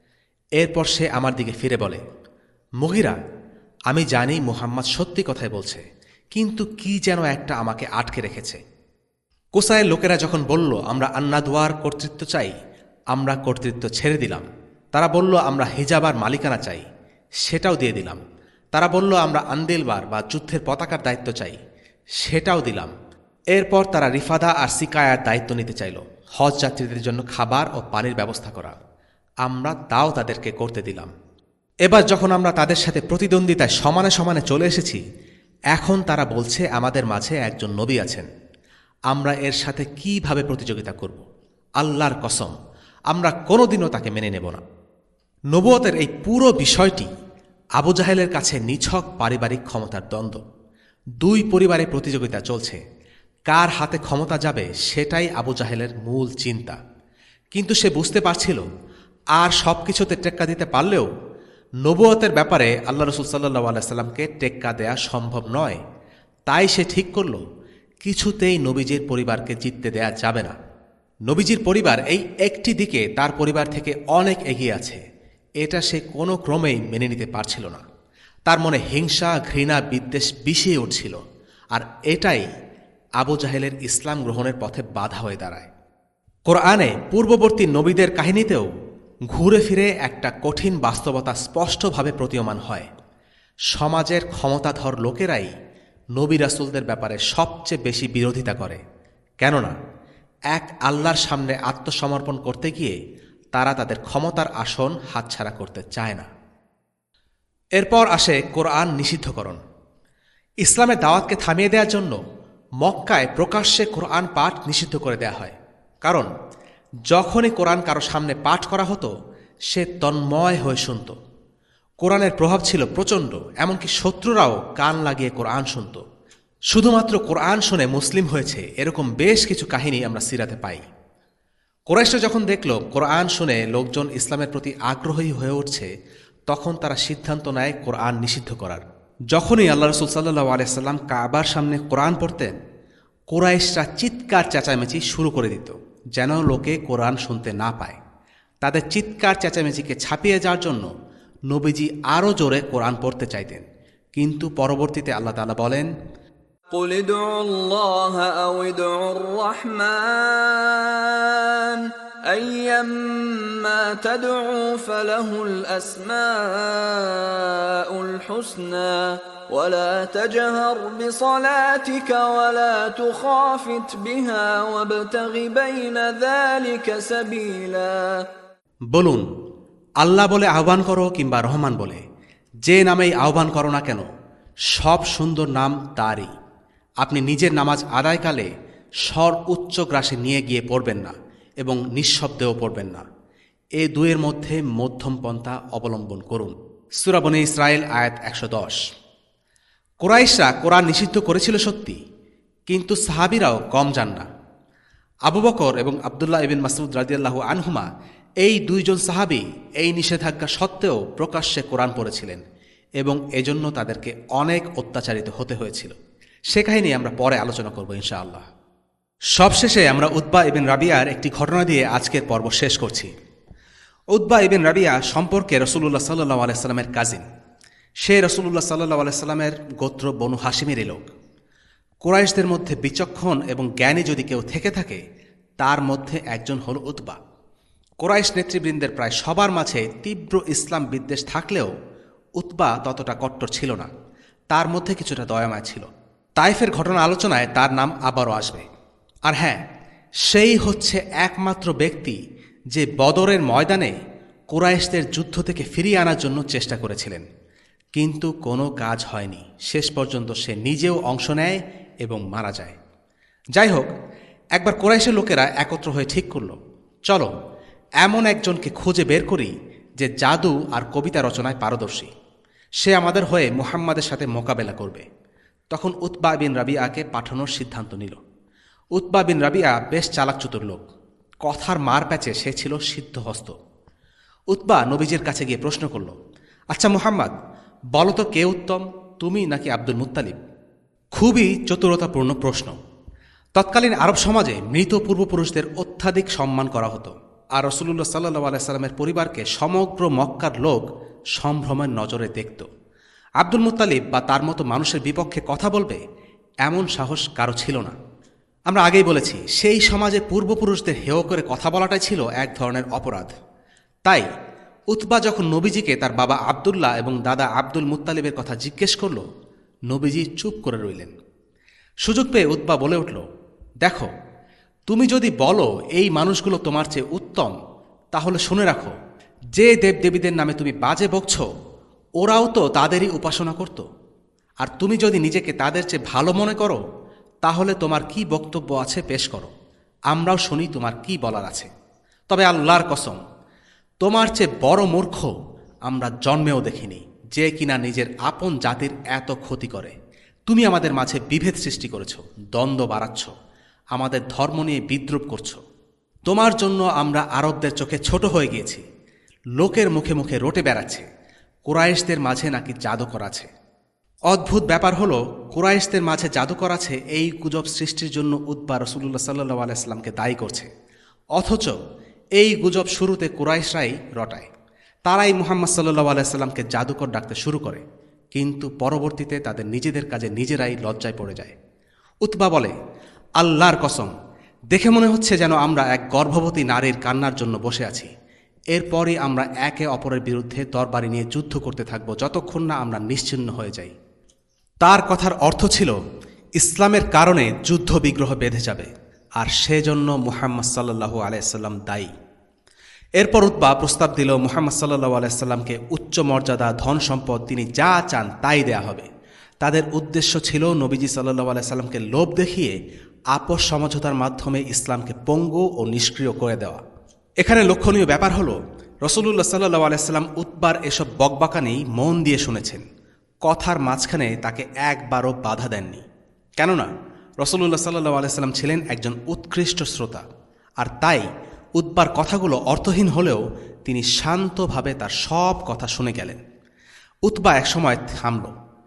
Speaker 2: এরপর সে আমার দিকে ফিরে বলে, মুগীরা, আমি জানি মুহাম্মদ সত্যি কথাই বলছে, কিন্তু কি যেন একটা আমাকে আটকে রেখেছে। কোসাইয়ের লোকেরা যখন বলল আমরা আন্নাদওয়ার কর্তৃত্ব চাই, আমরা কর্তৃত্ব ছেড়ে দিলাম। তারা বলল আমরা হিজাবার মালিকানা চাই, সেটাও দিয়ে দিলাম। তারা বলল আমরা আন্দেলবার বা যুদ্ধের পতাকার দায়িত্ব চাই, সেটাও দিলাম। এরপর তারা রিফাদা আর সিকায়ার দায়িত্ব নিতে চাইল, হজ যাত্রীদের জন্য খাবার ও পানির ব্যবস্থা করা। আমরা তাও তাদেরকে করতে দিলাম। এবার যখন আমরা তাদের সাথে প্রতিদ্বন্দ্বিতায় সমানে সমানে চলে এসেছি, এখন তারা বলছে আমাদের মাঝে একজন নবী আছেন। আমরা এর সাথে কিভাবে প্রতিযোগিতা করব? আল্লাহর কসম, আমরা কোনোদিনও তাকে মেনে নেব না। নবুয়তের এই পুরো বিষয়টি আবু জাহেলের কাছে নিছক পারিবারিক ক্ষমতার দ্বন্দ্ব। দুই পরিবারে প্রতিযোগিতা চলছে, কার হাতে ক্ষমতা যাবে সেটাই আবু জাহেলের মূল চিন্তা। কিন্তু সে বুঝতে পারছিল আর সব কিছুতে টেক্কা দিতে পারলেও নবুয়তের ব্যাপারে আল্লাহ রাসূল সাল্লাল্লাহু আলাইহি সাল্লামকে টেক্কা দেয়া সম্ভব নয়। তাই সে ঠিক করল কিছুতেই নবীজির পরিবারকে জিততে দেয়া যাবে না। নবীজির পরিবার এই একটি দিকে তার পরিবার থেকে অনেক এগিয়ে আছে, এটা সে কোনো ক্রমেই মেনে নিতে পারছিল না। তার মনে হিংসা, ঘৃণা, বিদ্বেষ বিষিয়ে উঠছিল, আর এটাই আবু জাহেলের ইসলাম গ্রহণের পথে বাধা হয়ে দাঁড়ায়। কোরআনে পূর্ববর্তী নবীদের কাহিনীতেও ঘুরে ফিরে একটা কঠিন বাস্তবতা স্পষ্টভাবে প্রতীয়মান হয়। সমাজের ক্ষমতাধর লোকেরাই নবী রাসূলদের ব্যাপারে সবচেয়ে বেশি বিরোধিতা করে। কেননা এক আল্লাহর সামনে আত্মসমর্পণ করতে গিয়ে তারা তাদের ক্ষমতার আসন হাতছাড়া করতে চায় না। এরপর আসে কোরআন নিষিদ্ধকরণ। ইসলামের দাওয়াতকে থামিয়ে দেওয়ার জন্য মক্কায় প্রকাশ্যে কোরআন পাঠ নিষিদ্ধ করে দেয়া হয়। কারণ যখনই কোরআন কারো সামনে পাঠ করা হতো, সে তন্ময় হয়ে শুনত। কোরআনের প্রভাব ছিল প্রচণ্ড, এমনকি শত্রুরাও কান লাগিয়ে কোরআন শুনত। শুধুমাত্র কোরআন শুনে মুসলিম হয়েছে এরকম বেশ কিছু কাহিনী আমরা সিরাতে পাই। কুরাইশরা যখন দেখল কোরআন শুনে লোকজন ইসলামের প্রতি আগ্রহী হয়ে উঠছে, তখন তারা সিদ্ধান্ত নেয় কোরআন নিষিদ্ধ করার। যখনই আল্লাহ রাসূল সাল্লাল্লাহু আলাইহি সাল্লাম কাবার সামনে কোরআন পড়তেন, কুরাইশরা চিৎকার চেঁচামেচি শুরু করে দিত, যেন লোকে কোরআন শুনতে না পায়। তাদের চিৎকার চেঁচামেচিকে ছাপিয়ে যাওয়ার জন্য নবীজি আরও জোরে কোরআন পড়তে চাইতেন। কিন্তু পরবর্তীতে আল্লাহ তাআলা বলেন,
Speaker 3: قل ادعوا الله أو ادعوا الرحمن أيما تدعو فله الأسماء الحسنى ولا تجهر بصلاتك ولا تخافت بها وابتغ بين ذلك سبيلا।
Speaker 4: বলুন, আল্লাহ বলে আহ্বান করো কিংবা রহমান বলে, যে নামেই আহ্বান করো না কেন, সব সুন্দর নাম তারই। আপনি নিজের নামাজ আদায়কালে স্বর উচ্চ গ্রাসে নিয়ে গিয়ে পড়বেন না এবং নিঃশব্দেও পড়বেন না। এই দুয়ের মধ্যে মধ্যম পন্থা অবলম্বন করুন। সূরা বনী ইসরাঈল আয়াত ১১০। কুরাইশরা কোরআন নিষিদ্ধ করেছিল সত্যি, কিন্তু সাহাবীরাও কম যান না। আবু বকর এবং আবদুল্লাহ ইবিন মাসউদ রাদিয়াল্লাহু আনহুমা, এই দুইজন সাহাবী এই নিষেধাজ্ঞা সত্ত্বেও প্রকাশ্যে কোরআন পড়েছিলেন এবং এজন্য তাদেরকে অনেক অত্যাচারিত হতে হয়েছিল। সে কাহিনী আমরা পরে আলোচনা করব ইনশাআল্লাহ। সবশেষে আমরা উতবা ইবিন রাবিয়ার একটি ঘটনা দিয়ে আজকের পর্ব শেষ করছি। উতবা ইবিন রাবিয়া সম্পর্কে রাসূলুল্লাহ সাল্লাল্লাহু আলাইহি সাল্লামের কাজিন। সে রাসূলুল্লাহ সাল্লাল্লাহু আলাইহি সাল্লামের গোত্র বনু হাশিমেরই লোক। কুরাইশদের মধ্যে বিচক্ষণ এবং জ্ঞানী যদি কেউ থেকে থাকে, তার মধ্যে একজন হল উতবা। কুরাইশ নেতৃবৃন্দের প্রায় সবার মাঝে তীব্র ইসলাম বিদ্বেষ থাকলেও উতবা ততটা কট্টর ছিল না। তার মধ্যে কিছুটা দয়াময় ছিল। তাইফের ঘটনা আলোচনায় তার নাম আবারও আসবে। আর হ্যাঁ, সেই হচ্ছে একমাত্র ব্যক্তি যে বদরের ময়দানে কুরাইশদের যুদ্ধ থেকে ফিরিয়ে আনার জন্য চেষ্টা করেছিলেন, কিন্তু কোনো কাজ হয়নি। শেষ পর্যন্ত সে নিজেও অংশ নেয় এবং মারা যায়। যাই হোক, একবার কুরাইশের লোকেরা একত্র হয়ে ঠিক করল, চলো এমন একজনকে খুঁজে বের করি যে জাদু আর কবিতা রচনায় পারদর্শী। সে আমাদের হয়ে মুহাম্মাদের সাথে মোকাবেলা করবে। তখন উতবা বিন রাবিয়াকে পাঠানোর সিদ্ধান্ত নিল। উতবা বিন রাবিয়া বেশ চালাকচতুর লোক। কথার মার প্যাচে সে ছিল সিদ্ধহস্ত। উতবা নবীজির কাছে গিয়ে প্রশ্ন করল, আচ্ছা মুহাম্মদ, বলো তো কে উত্তম, তুমি নাকি আব্দুল মুত্তালিব? খুবই চতুরতাপূর্ণ প্রশ্ন। তৎকালীন আরব সমাজে মৃত পূর্বপুরুষদের অত্যাধিক সম্মান করা হতো, আর রাসূলুল্লাহ সাল্লাল্লাহু আলাইহি সাল্লামের পরিবারকে সমগ্র মক্কার লোক সম্ভ্রমের নজরে দেখত। আব্দুল মুত্তালিব বা তার মতো মানুষের বিপক্ষে কথা বলবে এমন সাহস কারো ছিল না। আমরা আগেই বলেছি, সেই সমাজে পূর্বপুরুষদের হেয় করে কথা বলাটাই ছিল এক ধরনের অপরাধ। তাই উতবা যখন নবীজিকে তার বাবা আবদুল্লাহ এবং দাদা আব্দুল মুত্তালিবের কথা জিজ্ঞেস করল, নবীজি চুপ করে রইলেন। সুযোগ পেয়ে উতবা বলে উঠল, দেখো, তুমি যদি বলো এই মানুষগুলো তোমার চেয়ে উত্তম, তাহলে শুনে রাখো, যে দেবদেবীদের নামে তুমি বাজে বকছ, ওরাও তো তাদেরই উপাসনা করত। আর তুমি যদি নিজেকে তাদের চেয়ে ভালো মনে করো, তাহলে তোমার কি বক্তব্য আছে পেশ করো, আমরাও শুনি তোমার কি বলার আছে। তবে আল্লাহর কসম, তোমার চেয়ে বড় মূর্খ আমরা জন্মেও দেখিনি, যে কিনা নিজের আপন জাতির এত ক্ষতি করে। তুমি আমাদের মাঝে বিভেদ সৃষ্টি করেছ, দ্বন্দ্ব বাড়াচ্ছ, আমাদের ধর্ম নিয়ে বিদ্রূপ করছ। তোমার জন্য আমরা আরবদের চোখে ছোট হয়ে গিয়েছি। লোকের মুখে মুখে রটে বেড়াচ্ছে কুরাইশদের মাঝে নাকি জাদুকর আছে। অদ্ভুত ব্যাপার হলো, কুরাইশদের মাঝে জাদুকর আছে এই গুজব সৃষ্টির জন্য উতবা রাসূলুল্লাহ সাল্লাল্লাহু আলাইহি সাল্লামকে দায়ী করছে। অথচ এই গুজব শুরুতে কুরাইশরাই রটায়। তারাই মুহাম্মদ সাল্লাল্লাহু আলাইহি সাল্লামকে জাদুকর ডাকতে শুরু করে, কিন্তু পরবর্তীতে তাদের নিজেদের কাজে নিজেরাই লজ্জায় পড়ে যায়। উতবা বলে, আল্লাহর কসম, দেখে মনে হচ্ছে যেন আমরা এক গর্ভবতী নারীর কান্নার জন্য বসে আছি। এরপরই আমরা একে অপরের বিরুদ্ধে তরবারি নিয়ে যুদ্ধ করতে থাকব যতক্ষণ না আমরা নিশ্চিহ্ন হয়ে যাই। তার কথার অর্থ ছিল, ইসলামের কারণে যুদ্ধ বিগ্রহ বেঁধে যাবে, আর সেজন্য মুহাম্মদ সাল্লাল্লাহু আলাইহি সাল্লাম দায়ী। এরপর উতবা প্রস্তাব দিল, মুহাম্মদ সাল্লাল্লাহু আলাইহি সাল্লামকে উচ্চ মর্যাদা, ধন সম্পদ, তিনি যা চান তাই দেয়া হবে। তাদের উদ্দেশ্য ছিল নবীজি সাল্লাল্লাহু আলাইহি সাল্লামকে লোভ দেখিয়ে আপোষ সমঝোতার মাধ্যমে ইসলামকে পঙ্গু ও নিষ্ক্রিয় করে দেওয়া। এখানে লক্ষণীয় ব্যাপার হলো, রাসূলুল্লাহ সাল্লাল্লাহু আলাইহি সাল্লাম উতবার এসব বকবাকানি মন দিয়ে শুনেছেন। কথার মাঝখানে তাকে একবারও বাধা দেননি। কেননা রাসূলুল্লাহ সাল্লাল্লাহু আলাইহি সাল্লাম ছিলেন একজন উৎকৃষ্ট শ্রোতা, আর তাই উতবার কথাগুলো অর্থহীন হলেও তিনি শান্তভাবে তার সব কথা শুনে গেলেন। উতবা একসময় থামল।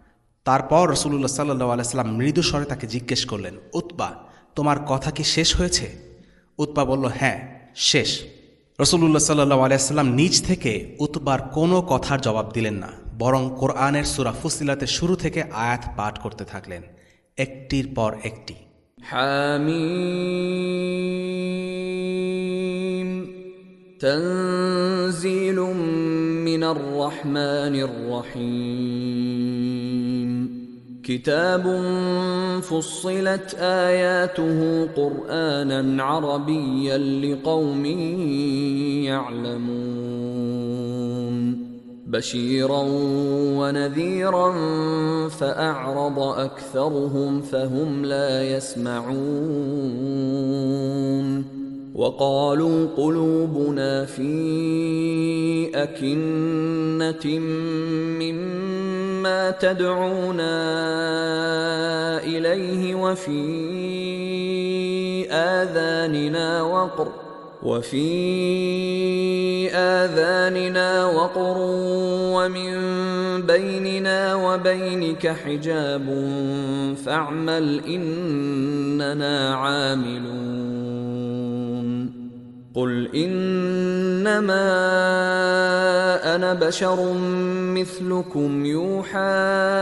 Speaker 4: তারপর রাসূলুল্লাহ সাল্লাল্লাহু আলাইহি সাল্লাম মৃদু স্বরে তাকে জিজ্ঞেস করলেন, উতবা, তোমার কথা কি শেষ হয়েছে? উতবা বলল, হ্যাঁ, শেষ। রাসূলুল্লাহ সাল্লাল্লাহু আলাইহি সাল্লাম নিজ থেকে উতবার কোনো কথার জবাব দিলেন না, বরং কোরআনের সূরা ফুসিলাতের শুরু থেকে আয়াত পাঠ করতে থাকলেন, একটির পর একটি।
Speaker 3: حاميم تنزيل من الرحمن الرحيم كتاب فصلت آياته قرآنا عربيا لقوم يعلمون بشيرا ونذيرا فأعرض أكثرهم فهم لا يسمعون وقالوا قلوبنا في أكنة مما تدعونا إليه وفي آذاننا وقر ومن بيننا وبينك حجاب فاعمل إننا عاملون قل إنما أنا بشر مثلكم يوحى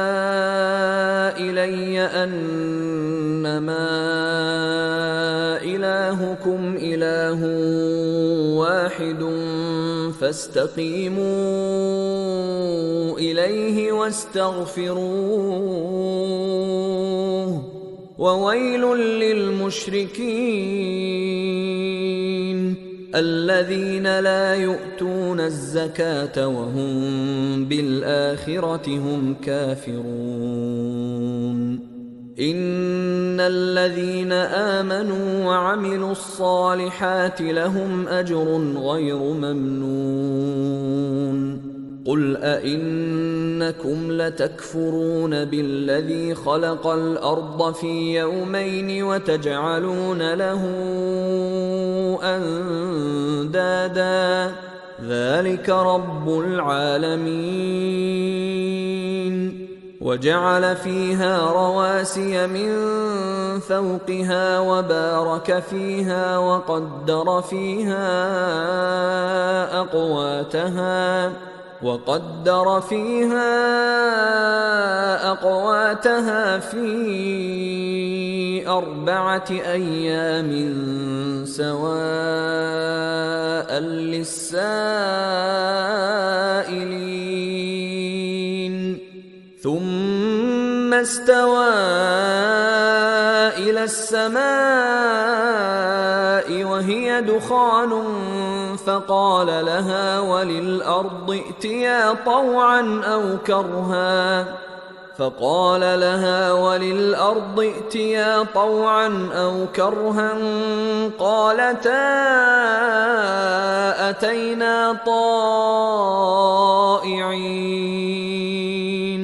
Speaker 3: إلي أنما إلهكم إله واحد فاستقيموا إليه واستغفروه وويل للمشركين الذين لا يؤتون الزكاة وهم بالآخرة هم كافرون إن الذين آمنوا وعملوا الصالحات لهم أجر غير ممنون قل أئنكم لتكفرون بالذي خلق الأرض في يومين وتجعلون له أندادا ذلك رب العالمين وجعل فيها رواسي من فوقها وبارك فيها وقدر فيها أقواتها في 4 أيام سواء للسائلين ثم استوى إلى السماء وهي دخان فقال لها وللأرض ائتيا طوعا أو كرها قالتا أتينا طائعين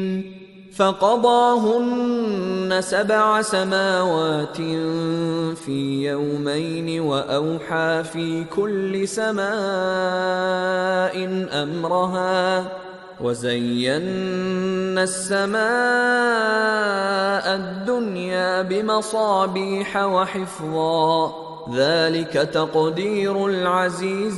Speaker 3: فقضاهن 7 سماوات في يومين وأوحى في كل سماء أمرها وزينا السماء الدنيا بمصابيح وحفظا ذلك تقدير العزيز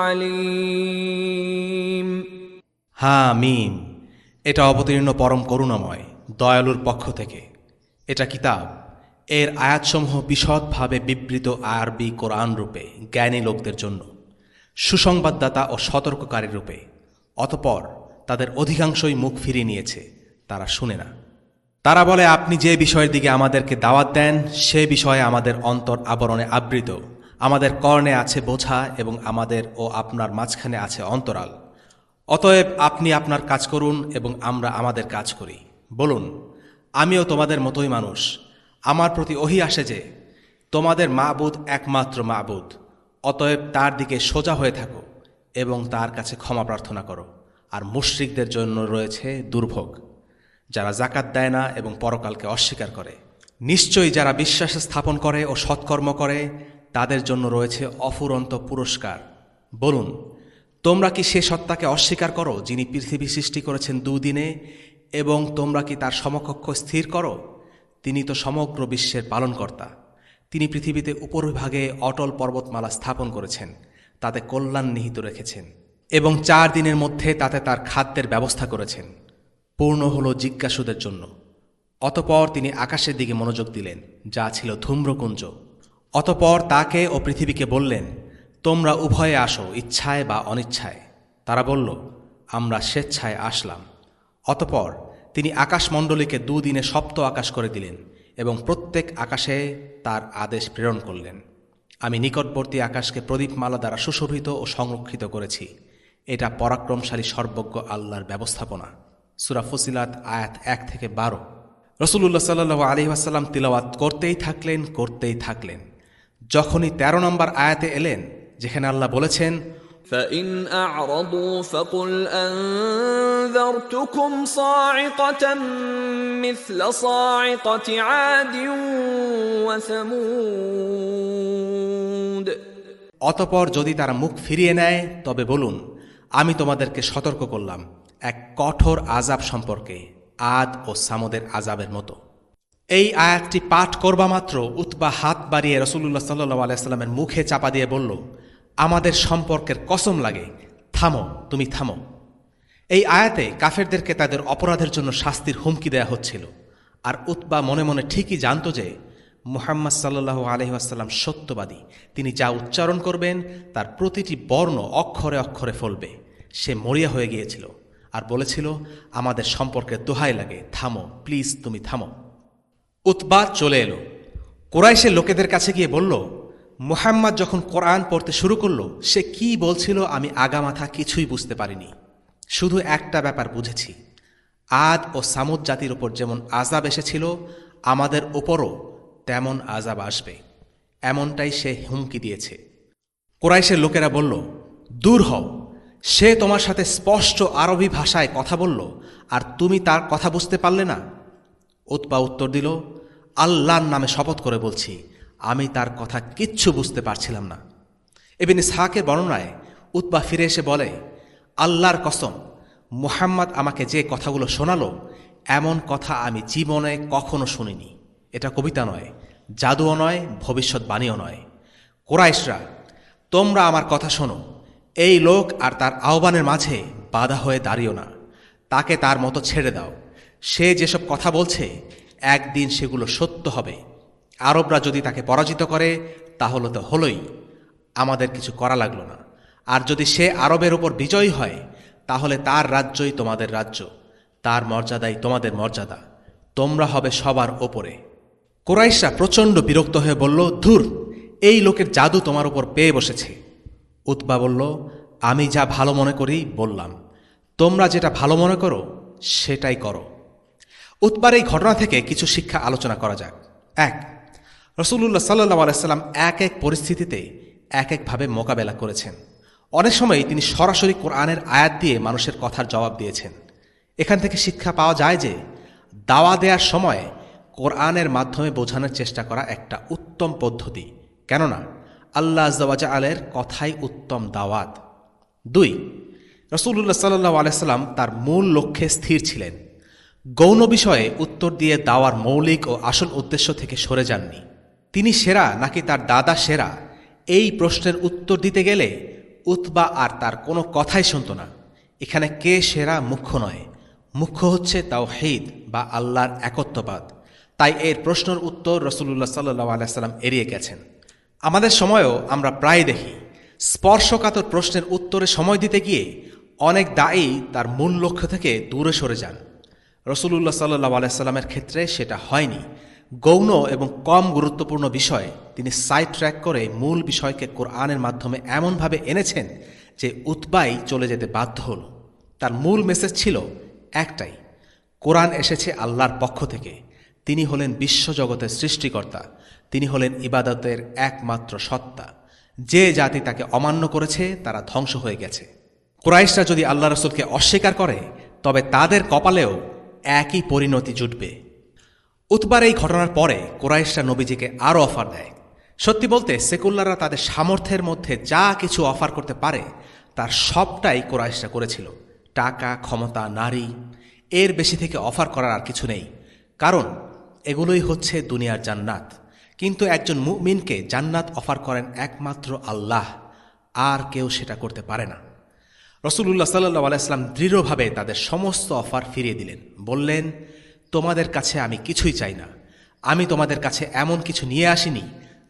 Speaker 3: العليم
Speaker 4: হামিম। এটা অবতীর্ণ পরম করুণাময় দয়ালুর পক্ষ থেকে। এটা কিতাব, এর আয়াতসমূহ বিশদভাবে বিবৃত আরবি কোরআন রূপে জ্ঞানী লোকদের জন্য, সুসংবাদদাতা ও সতর্ককারী রূপে। অতঃপর তাদের অধিকাংশই মুখ ফিরিয়ে নিয়েছে, তারা শুনে না। তারা বলে, আপনি যে বিষয়ের দিকে আমাদেরকে দাওয়াত দেন সে বিষয়ে আমাদের অন্তর আবরণে আবৃত, আমাদের কর্ণে আছে বোঝা এবং আমাদের ও আপনার মাঝখানে আছে অন্তরাল। অতএব আপনি আপনার কাজ করুন এবং আমরা আমাদের কাজ করি। বলুন, আমিও তোমাদের মতোই মানুষ। আমার প্রতি ওহী আসে যে তোমাদের মাবুদ একমাত্র মাবুদ, অতএব তার দিকে সোজা হয়ে থাকো এবং তার কাছে ক্ষমা প্রার্থনা করো। আর মুশরিকদের জন্য রয়েছে দুর্ভোগ, যারা যাকাত দেয় না এবং পরকালকে অস্বীকার করে। নিশ্চয়ই যারা বিশ্বাস স্থাপন করে ও সৎকর্ম করে তাদের জন্য রয়েছে অফুরন্ত পুরস্কার। বলুন, তোমরা কি সে সত্তাকে অস্বীকার করো যিনি পৃথিবী সৃষ্টি করেছেন 2 দিনে, এবং তোমরা কি তার সমকক্ষ স্থির করো? তিনি তো সমগ্র বিশ্বের পালনকর্তা। তিনি পৃথিবীতে উপরিভাগে অটল পর্বতমালা স্থাপন করেছেন, তাতে কল্যাণ নিহিত রেখেছেন, এবং 4 দিনের মধ্যে তাতে তার খাদ্যের ব্যবস্থা করেছেন। পূর্ণ হল জিজ্ঞাসুদের জন্য। অতঃপর তিনি আকাশের দিকে মনোযোগ দিলেন, যা ছিল ধূম্রকুঞ্জ। অতঃপর তাকে ও পৃথিবীকে বললেন, তোমরা উভয়ে আসো, ইচ্ছায় বা অনিচ্ছায়। তারা বলল, আমরা স্বেচ্ছায় আসলাম। অতঃপর তিনি আকাশমণ্ডলীকে দুদিনে সপ্ত আকাশ করে দিলেন এবং প্রত্যেক আকাশে তার আদেশ প্রেরণ করলেন। আমি নিকটবর্তী আকাশকে প্রদীপমালা দ্বারা সুশোভিত ও সংরক্ষিত করেছি। এটা পরাক্রমশালী সর্বজ্ঞ আল্লাহর ব্যবস্থাপনা। সূরা ফুসিলাত আয়াত 1-12। রাসূলুল্লাহ সাল্লাল্লাহু আলাইহি ওয়াসাল্লাম তিলাওয়াত করতেই থাকলেন। যখনই 13 নম্বর আয়াতে এলেন, যেখানে আল্লাহ বলেছেন,
Speaker 3: فإن أعرضوا فقل أنذرتكم صاعقة مثل صاعقة عاد وثمود।
Speaker 4: অতঃপর যদি তারা মুখ ফিরিয়ে নেয় তবে বলুন, আমি তোমাদেরকে সতর্ক করলাম এক কঠোর আযাব সম্পর্কে, আদ ও সামুদের আযাবের মতো। এই আয়াতটি পাঠ করবা মাত্র উতবা হাত বাড়িয়ে রাসূলুল্লাহ সাল্লাল্লাহু আলাইহি ওয়াসাল্লামের মুখে চাপা দিয়ে বলল, আমাদের সম্পর্কের কসম লাগে, থামো, তুমি থামো। এই আয়াতে কাফেরদেরকে তাদের অপরাধের জন্য শাস্তির হুমকি দেয়া হচ্ছিল। আর উতবা মনে মনে ঠিকই জানত যে মুহাম্মদ সাল্লাল্লাহু আলাইহি ওয়াসাল্লাম সত্যবাদী। তিনি যা উচ্চারণ করবেন তার প্রতিটি বর্ণ অক্ষরে অক্ষরে ফলবে। সে মরিয়া হয়ে গিয়েছিল আর বলেছিল, আমাদের সম্পর্কে দোহাই লাগে, থামো, প্লিজ তুমি থামো। উতবা চলে এলো, কুরাইশের লোকেদের কাছে গিয়ে বলল, মুহাম্মদ যখন কোরআন পড়তে শুরু করলো, সে কি বলছিল আমি আগামাথা কিছুই বুঝতে পারিনি। শুধু একটা ব্যাপার বুঝেছি, আদ ও সামুদ জাতির ওপর যেমন আযাব এসেছিল, আমাদের ওপরও তেমন আযাব আসবে, এমনটাই সে হুমকি দিয়েছে। কুরাইশের লোকেরা বলল, দূর হও, সে তোমার সাথে স্পষ্ট আরবি ভাষায় কথা বলল আর তুমি তার কথা বুঝতে পারলে না। উতবা উত্তর দিল, আল্লাহর নামে শপথ করে বলছি, আমি তার কথা কিচ্ছু বুঝতে পারছিলাম না। ইবনে ইসহাকের বর্ণনায় উতবা ফিরে এসে বলে, আল্লাহর কসম, মুহাম্মদ আমাকে যে কথাগুলো শোনালো, এমন কথা আমি জীবনে কখনো শুনিনি। এটা কবিতা নয়, জাদুও নয়, ভবিষ্যৎবাণীও নয়। কুরাইশরা, তোমরা আমার কথা শোনো, এই লোক আর তার আহ্বানের মাঝে বাধা হয়ে দাঁড়িও না, তাকে তার মতো ছেড়ে দাও। সে যেসব কথা বলছে একদিন সেগুলো সত্য হবে। আরবরা যদি তাকে পরাজিত করে তাহলে তো হলোই, আমাদের কিছু করা লাগলো না। আর যদি সে আরবের ওপর বিজয়ী হয় তাহলে তার রাজ্যই তোমাদের রাজ্য, তার মর্যাদাই তোমাদের মর্যাদা, তোমরা হবে সবার ওপরে। কুরাইশরা প্রচণ্ড বিরক্ত হয়ে বলল, ধুর, এই লোকের জাদু তোমার উপর পেয়ে বসেছে। উতবা বলল, আমি যা ভালো মনে করি বললাম, তোমরা যেটা ভালো মনে করো সেটাই করো। উতবার এই ঘটনা থেকে কিছু শিক্ষা আলোচনা করা যাক। 1, রাসূলুল্লাহ সাল্লাল্লাহু আলাইহি ওয়াসাল্লাম এক এক পরিস্থিতিতে এক একভাবে মোকাবেলা করেছেন। অনেক সময় তিনি সরাসরি কোরআনের আয়াত দিয়ে মানুষের কথার জবাব দিয়েছেন। এখান থেকে শিক্ষা পাওয়া যায় যে দাওয়া দেওয়ার সময় কোরআনের মাধ্যমে বোঝানোর চেষ্টা করা একটা উত্তম পদ্ধতি, কেননা আল্লাহ আযজা ওয়া জাআলের কথাই উত্তম দাওয়াত। 2, রাসূলুল্লাহ সাল্লাল্লাহু আলাইহি ওয়াসাল্লাম তার মূল লক্ষ্যে স্থির ছিলেন। গৌণ বিষয়ে উত্তর দিয়ে দাওয়ার মৌলিক ও আসল উদ্দেশ্য থেকে সরে যাননি। তিনি সেরা নাকি তার দাদা সেরা, এই প্রশ্নের উত্তর দিতে গেলে উতবা আর তার কোনো কথাই শুনত না। এখানে কে সেরা মুখ্য নয়, মুখ্য হচ্ছে তাওহীদ বা আল্লাহর একত্ববাদ। তাই এর প্রশ্নের উত্তর রাসূলুল্লাহ সাল্লাল্লাহু আলাইহি ওয়াসাল্লাম এড়িয়ে গেছেন। আমাদের সময়েও আমরা প্রায় দেখি স্পর্শকাতর প্রশ্নের উত্তরে সময় দিতে গিয়ে অনেক দায়ী তার মূল লক্ষ্য থেকে দূরে সরে যান। রাসূলুল্লাহ সাল্লাল্লাহু আলাইহি ওয়াসাল্লামের ক্ষেত্রে সেটা হয়নি। গৌণ এবং কম গুরুত্বপূর্ণ বিষয় তিনি সাইড ট্র্যাক করে মূল বিষয়কে কোরআনের মাধ্যমে এমনভাবে এনেছেন যে উতবাই চলে যেতে বাধ্য হল। তার মূল মেসেজ ছিল একটাই, কোরআন এসেছে আল্লাহর পক্ষ থেকে, তিনি হলেন বিশ্বজগতের সৃষ্টিকর্তা, তিনি হলেন ইবাদতের একমাত্র সত্তা। যে জাতি তাকে অমান্য করেছে তারা ধ্বংস হয়ে গেছে। কুরাইশরা যদি আল্লাহ রাসূলকে অস্বীকার করে তবে তাদের কপালেও একই পরিণতি জুটবে। উতবার এই ঘটনার পরে কুরাইশরা নবীজিকে আরও অফার দেয়। সত্যি বলতে সেকুলাররা তাদের সামর্থ্যের মধ্যে যা কিছু অফার করতে পারে তার সবটাই কুরাইশরা করেছিল। টাকা, ক্ষমতা, নারী, এর বেশি থেকে অফার করার আর কিছু নেই, কারণ এগুলোই হচ্ছে দুনিয়ার জান্নাত। কিন্তু একজন মুমিনকে জান্নাত অফার করেন একমাত্র আল্লাহ, আর কেউ সেটা করতে পারে না। রাসূলুল্লাহ সাল্লাল্লাহু আলাইহি ওয়াসাল্লাম দৃঢ়ভাবে তাদের সমস্ত অফার ফিরিয়ে দিলেন। বললেন, তোমাদের কাছে আমি কিছুই চাই না, আমি তোমাদের কাছে এমন কিছু নিয়ে আসিনি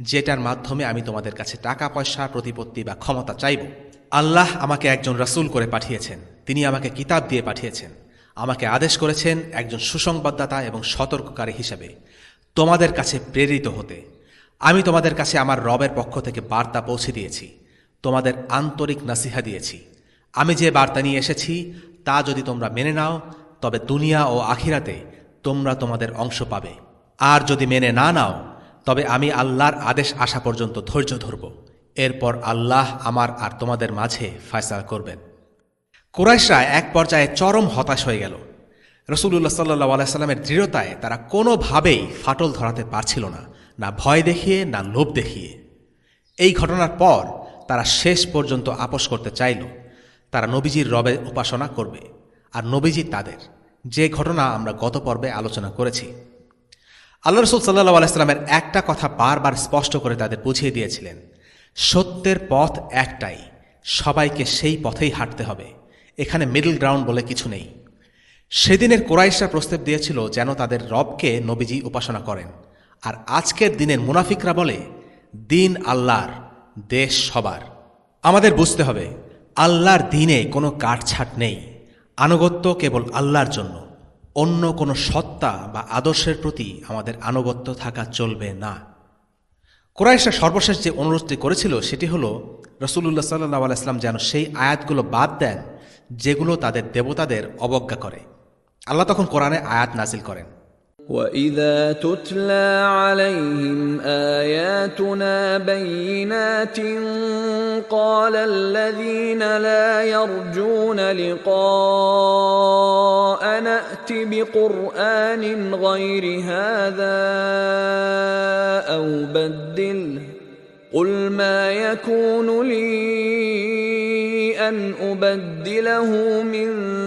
Speaker 4: যেটার মাধ্যমে আমি তোমাদের কাছে টাকা পয়সা প্রতিপত্তি বা ক্ষমতা চাইব। আল্লাহ আমাকে একজন রাসূল করে পাঠিয়েছেন, তিনি আমাকে কিতাব দিয়ে পাঠিয়েছেন, আমাকে আদেশ করেছেন একজন সুসংবাদদাতা এবং সতর্ককারী হিসেবে তোমাদের কাছে প্রেরিত হতে। আমি তোমাদের কাছে আমার রবের পক্ষ থেকে বার্তা পৌঁছে দিয়েছি, তোমাদের আন্তরিক নাসিহা দিয়েছি। আমি যে বার্তা নিয়ে এসেছি তা যদি তোমরা মেনে নাও তবে দুনিয়া ও আখিরাতে তোমরা তোমাদের অংশ পাবে, আর যদি মেনে না নাও তবে আমি আল্লাহর আদেশ আসা পর্যন্ত ধৈর্য ধরব। এরপর আল্লাহ আমার আর তোমাদের মাঝে ফয়সালা করবেন। কুরাইশরা এক পর্যায়ে চরম হতাশ হয়ে গেল। রাসূলুল্লাহ সাল্লাল্লাহু আলাইহি সাল্লামের দৃঢ়তায় তারা কোনোভাবেই ফাটল ধরাতে পারছিল না, না ভয় দেখিয়ে না লোভ দেখিয়ে। এই ঘটনার পর তারা শেষ পর্যন্ত আপোষ করতে চাইল। তারা নবীজির রবের উপাসনা করবে আর নবীজি তাদের, যে ঘটনা আমরা গত পর্বে আলোচনা করেছি। আল্লাহ রাসূল সাল্লাল্লাহু আলাইহি সাল্লামের একটা কথা বারবার স্পষ্ট করে তাদের বুঝিয়ে দিয়েছিলেন, সত্যের পথ একটাই, সবাইকে সেই পথেই হাঁটতে হবে, এখানে মিডল গ্রাউন্ড বলে কিছু নেই। সেদিনের কুরাইশরা প্রস্তাব দিয়েছিল যেন তাদের রবকে নবীজি উপাসনা করেন, আর আজকের দিনের মুনাফিকরা বলে দিন আল্লাহর, দেশ সবার। আমাদের বুঝতে হবে আল্লাহর দ্বীনে কোনো কাটছাট নেই, আনুগত্য কেবল আল্লাহর জন্য, অন্য কোনো সত্তা বা আদর্শের প্রতি আমাদের আনুগত্য থাকা চলবে না। কুরাইশরা সর্বশেষ যে অনুরোধটি করেছিল সেটি হল রাসূলুল্লাহ সাল্লাল্লাহু আলাইহি ওয়াসাল্লাম যেন সেই আয়াতগুলো বাদ দেন যেগুলো তাদের দেবতাদের অবজ্ঞা করে। আল্লাহ তখন কোরআনে আয়াত নাজিল করেন,
Speaker 3: وَإِذَا تُتْلَى عَلَيْهِمْ آيَاتُنَا بَيِّنَاتٍ قَالَ الَّذِينَ لَا يَرْجُونَ لِقَاءَنَا ائْتِ بِقُرْآنٍ غَيْرِ هَذَا أَوْ بَدِّلْهُ قُلْ مَا يَكُونُ لِي أَنْ أُبَدِّلَهُ مِنْ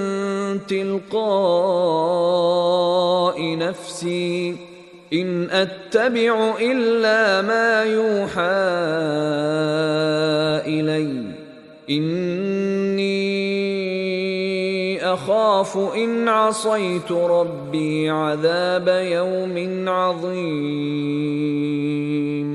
Speaker 3: تِلْقَاءِ نَفْسِي إِنْ أَتَّبِعُ إِلَّا مَا يُوحَى إِلَيَّ إِنِّي أَخَافُ إِنْ عَصَيْتُ رَبِّي عَذَابَ يَوْمٍ عَظِيمٍ।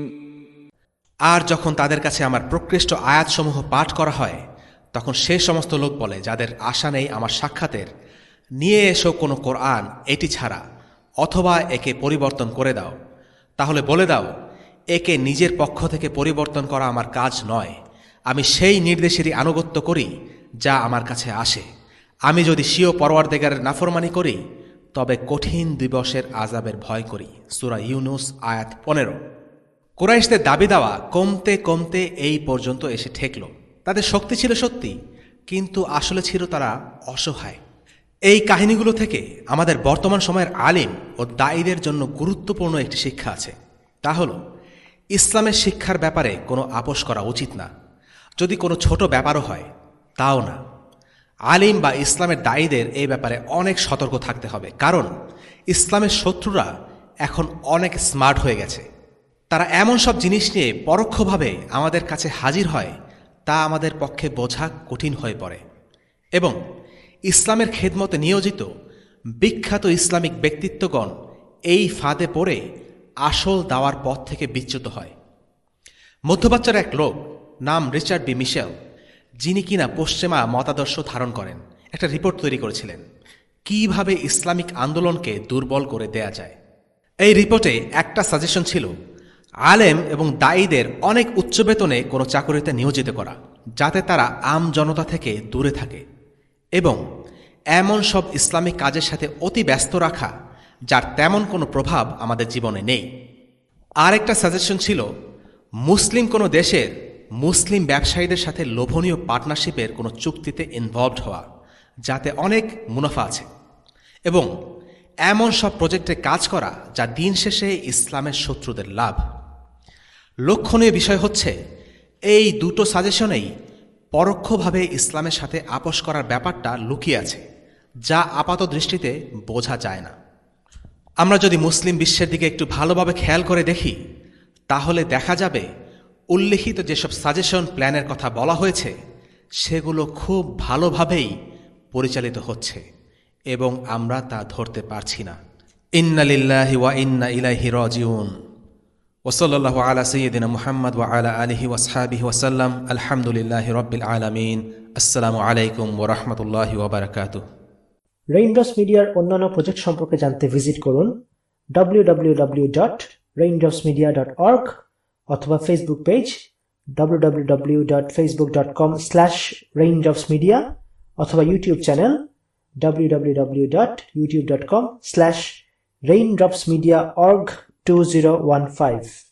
Speaker 4: আর যখন তাদের কাছে আমার প্রকৃষ্ট আয়াতসমূহ পাঠ করা হয় তখন সে সমস্ত লোক বলে যাদের আশা নেই আমার সাক্ষাতের, নিয়ে এসো কোনো কোরআন এটি ছাড়া, অথবা একে পরিবর্তন করে দাও। তাহলে বলে দাও, একে নিজের পক্ষ থেকে পরিবর্তন করা আমার কাজ নয়, আমি সেই নির্দেশেরই আনুগত্য করি যা আমার কাছে আসে। আমি যদি স্বীয় পরওয়ারদিগারের নাফরমানি করি তবে কঠিন দিবসের আযাবের ভয় করি। সূরা ইউনূস আয়াত 15। কুরাইশদের দাবি দাওয়া কমতে কমতে এই পর্যন্ত এসে ঠেকল। তাদের শক্তি ছিল সত্যি, কিন্তু আসলে ছিল তারা অসহায়। এই কাহিনীগুলো থেকে আমাদের বর্তমান সময়ের আলিম ও দায়ীদের জন্য গুরুত্বপূর্ণ একটি শিক্ষা আছে, তা হল ইসলামের শিক্ষার ব্যাপারে কোনো আপোষ করা উচিত না, যদি কোনো ছোট ব্যাপারও হয় তাও না। আলিম বা ইসলামের দায়ীদের এই ব্যাপারে অনেক সতর্ক থাকতে হবে, কারণ ইসলামের শত্রুরা এখন অনেক স্মার্ট হয়ে গেছে। তারা এমন সব জিনিস নিয়ে পরোক্ষভাবে আমাদের কাছে হাজির হয় তা আমাদের পক্ষে বোঝা কঠিন হয়ে পড়ে, এবং ইসলামের খেদমতে নিয়োজিত বিখ্যাত ইসলামিক ব্যক্তিত্বগণ এই ফাঁদে পড়ে আসল দাওয়ার পথ থেকে বিচ্যুত হয়। মধ্যপ্রাচ্যের এক লোক নাম রিচার্ড বি মিশেল, যিনি কিনা পশ্চিমা মতাদর্শ ধারণ করেন, একটা রিপোর্ট তৈরি করেছিলেন কিভাবে ইসলামিক আন্দোলনকে দুর্বল করে দেয়া যায়। এই রিপোর্টে একটা সাজেশন ছিল আলেম এবং দায়ীদের অনেক উচ্চ বেতনে কোনো চাকরিতে নিয়োজিত করা, যাতে তারা আম জনতা থেকে দূরে থাকে, এবং এমন সব ইসলামিক কাজের সাথে অতি ব্যস্ত রাখা যার তেমন কোনো প্রভাব আমাদের জীবনে নেই। আর একটা সাজেশন ছিল মুসলিম কোনো দেশের মুসলিম ব্যবসায়ীদের সাথে লোভনীয় পার্টনারশিপের কোনো চুক্তিতে ইনভলভড হওয়া, যাতে অনেক মুনাফা আছে, এবং এমন সব প্রজেক্টে কাজ করা যা দিন শেষে ইসলামের শত্রুদের লাভ। লক্ষণীয় বিষয় হচ্ছে এই দুটো সাজেশনেই পরোক্ষভাবে ইসলামের সাথে আপোষ করার ব্যাপারটা লুকিয়ে আছে, যা আপাত দৃষ্টিতে বোঝা যায় না। আমরা যদি মুসলিম বিশ্বের দিকে একটু ভালোভাবে খেয়াল করে দেখি তাহলে দেখা যাবে উল্লিখিত যেসব সাজেশন প্ল্যানের কথা বলা হয়েছে সেগুলো খুব ভালোভাবেই পরিচালিত হচ্ছে এবং আমরা তা ধরতে পারছি না। ইন্না লিল্লাহি ওয়া ইন্না ইলাইহি রাজিউন।
Speaker 2: ওসল্লাল্লাহু আলা সাইয়্যিদিনা মুহাম্মদ ওয়া আলা আলিহি ওয়াসহাবিহি ওয়াসাল্লাম। আলহামদুলিল্লাহি রাব্বিল আলামিন। আসসালামু আলাইকুম ওয়া রাহমাতুল্লাহি ওয়া বারাকাতুহু।
Speaker 1: রেইনড্রপস মিডিয়ার অন্যান্য প্রজেক্ট সম্পর্কে জানতে ভিজিট করুন www.raindropsmedia.org অথবা ফেসবুক পেজ www.facebook.com/raindropsmedia অথবা ইউটিউব চ্যানেল www.youtube.com/raindropsmediaorg2015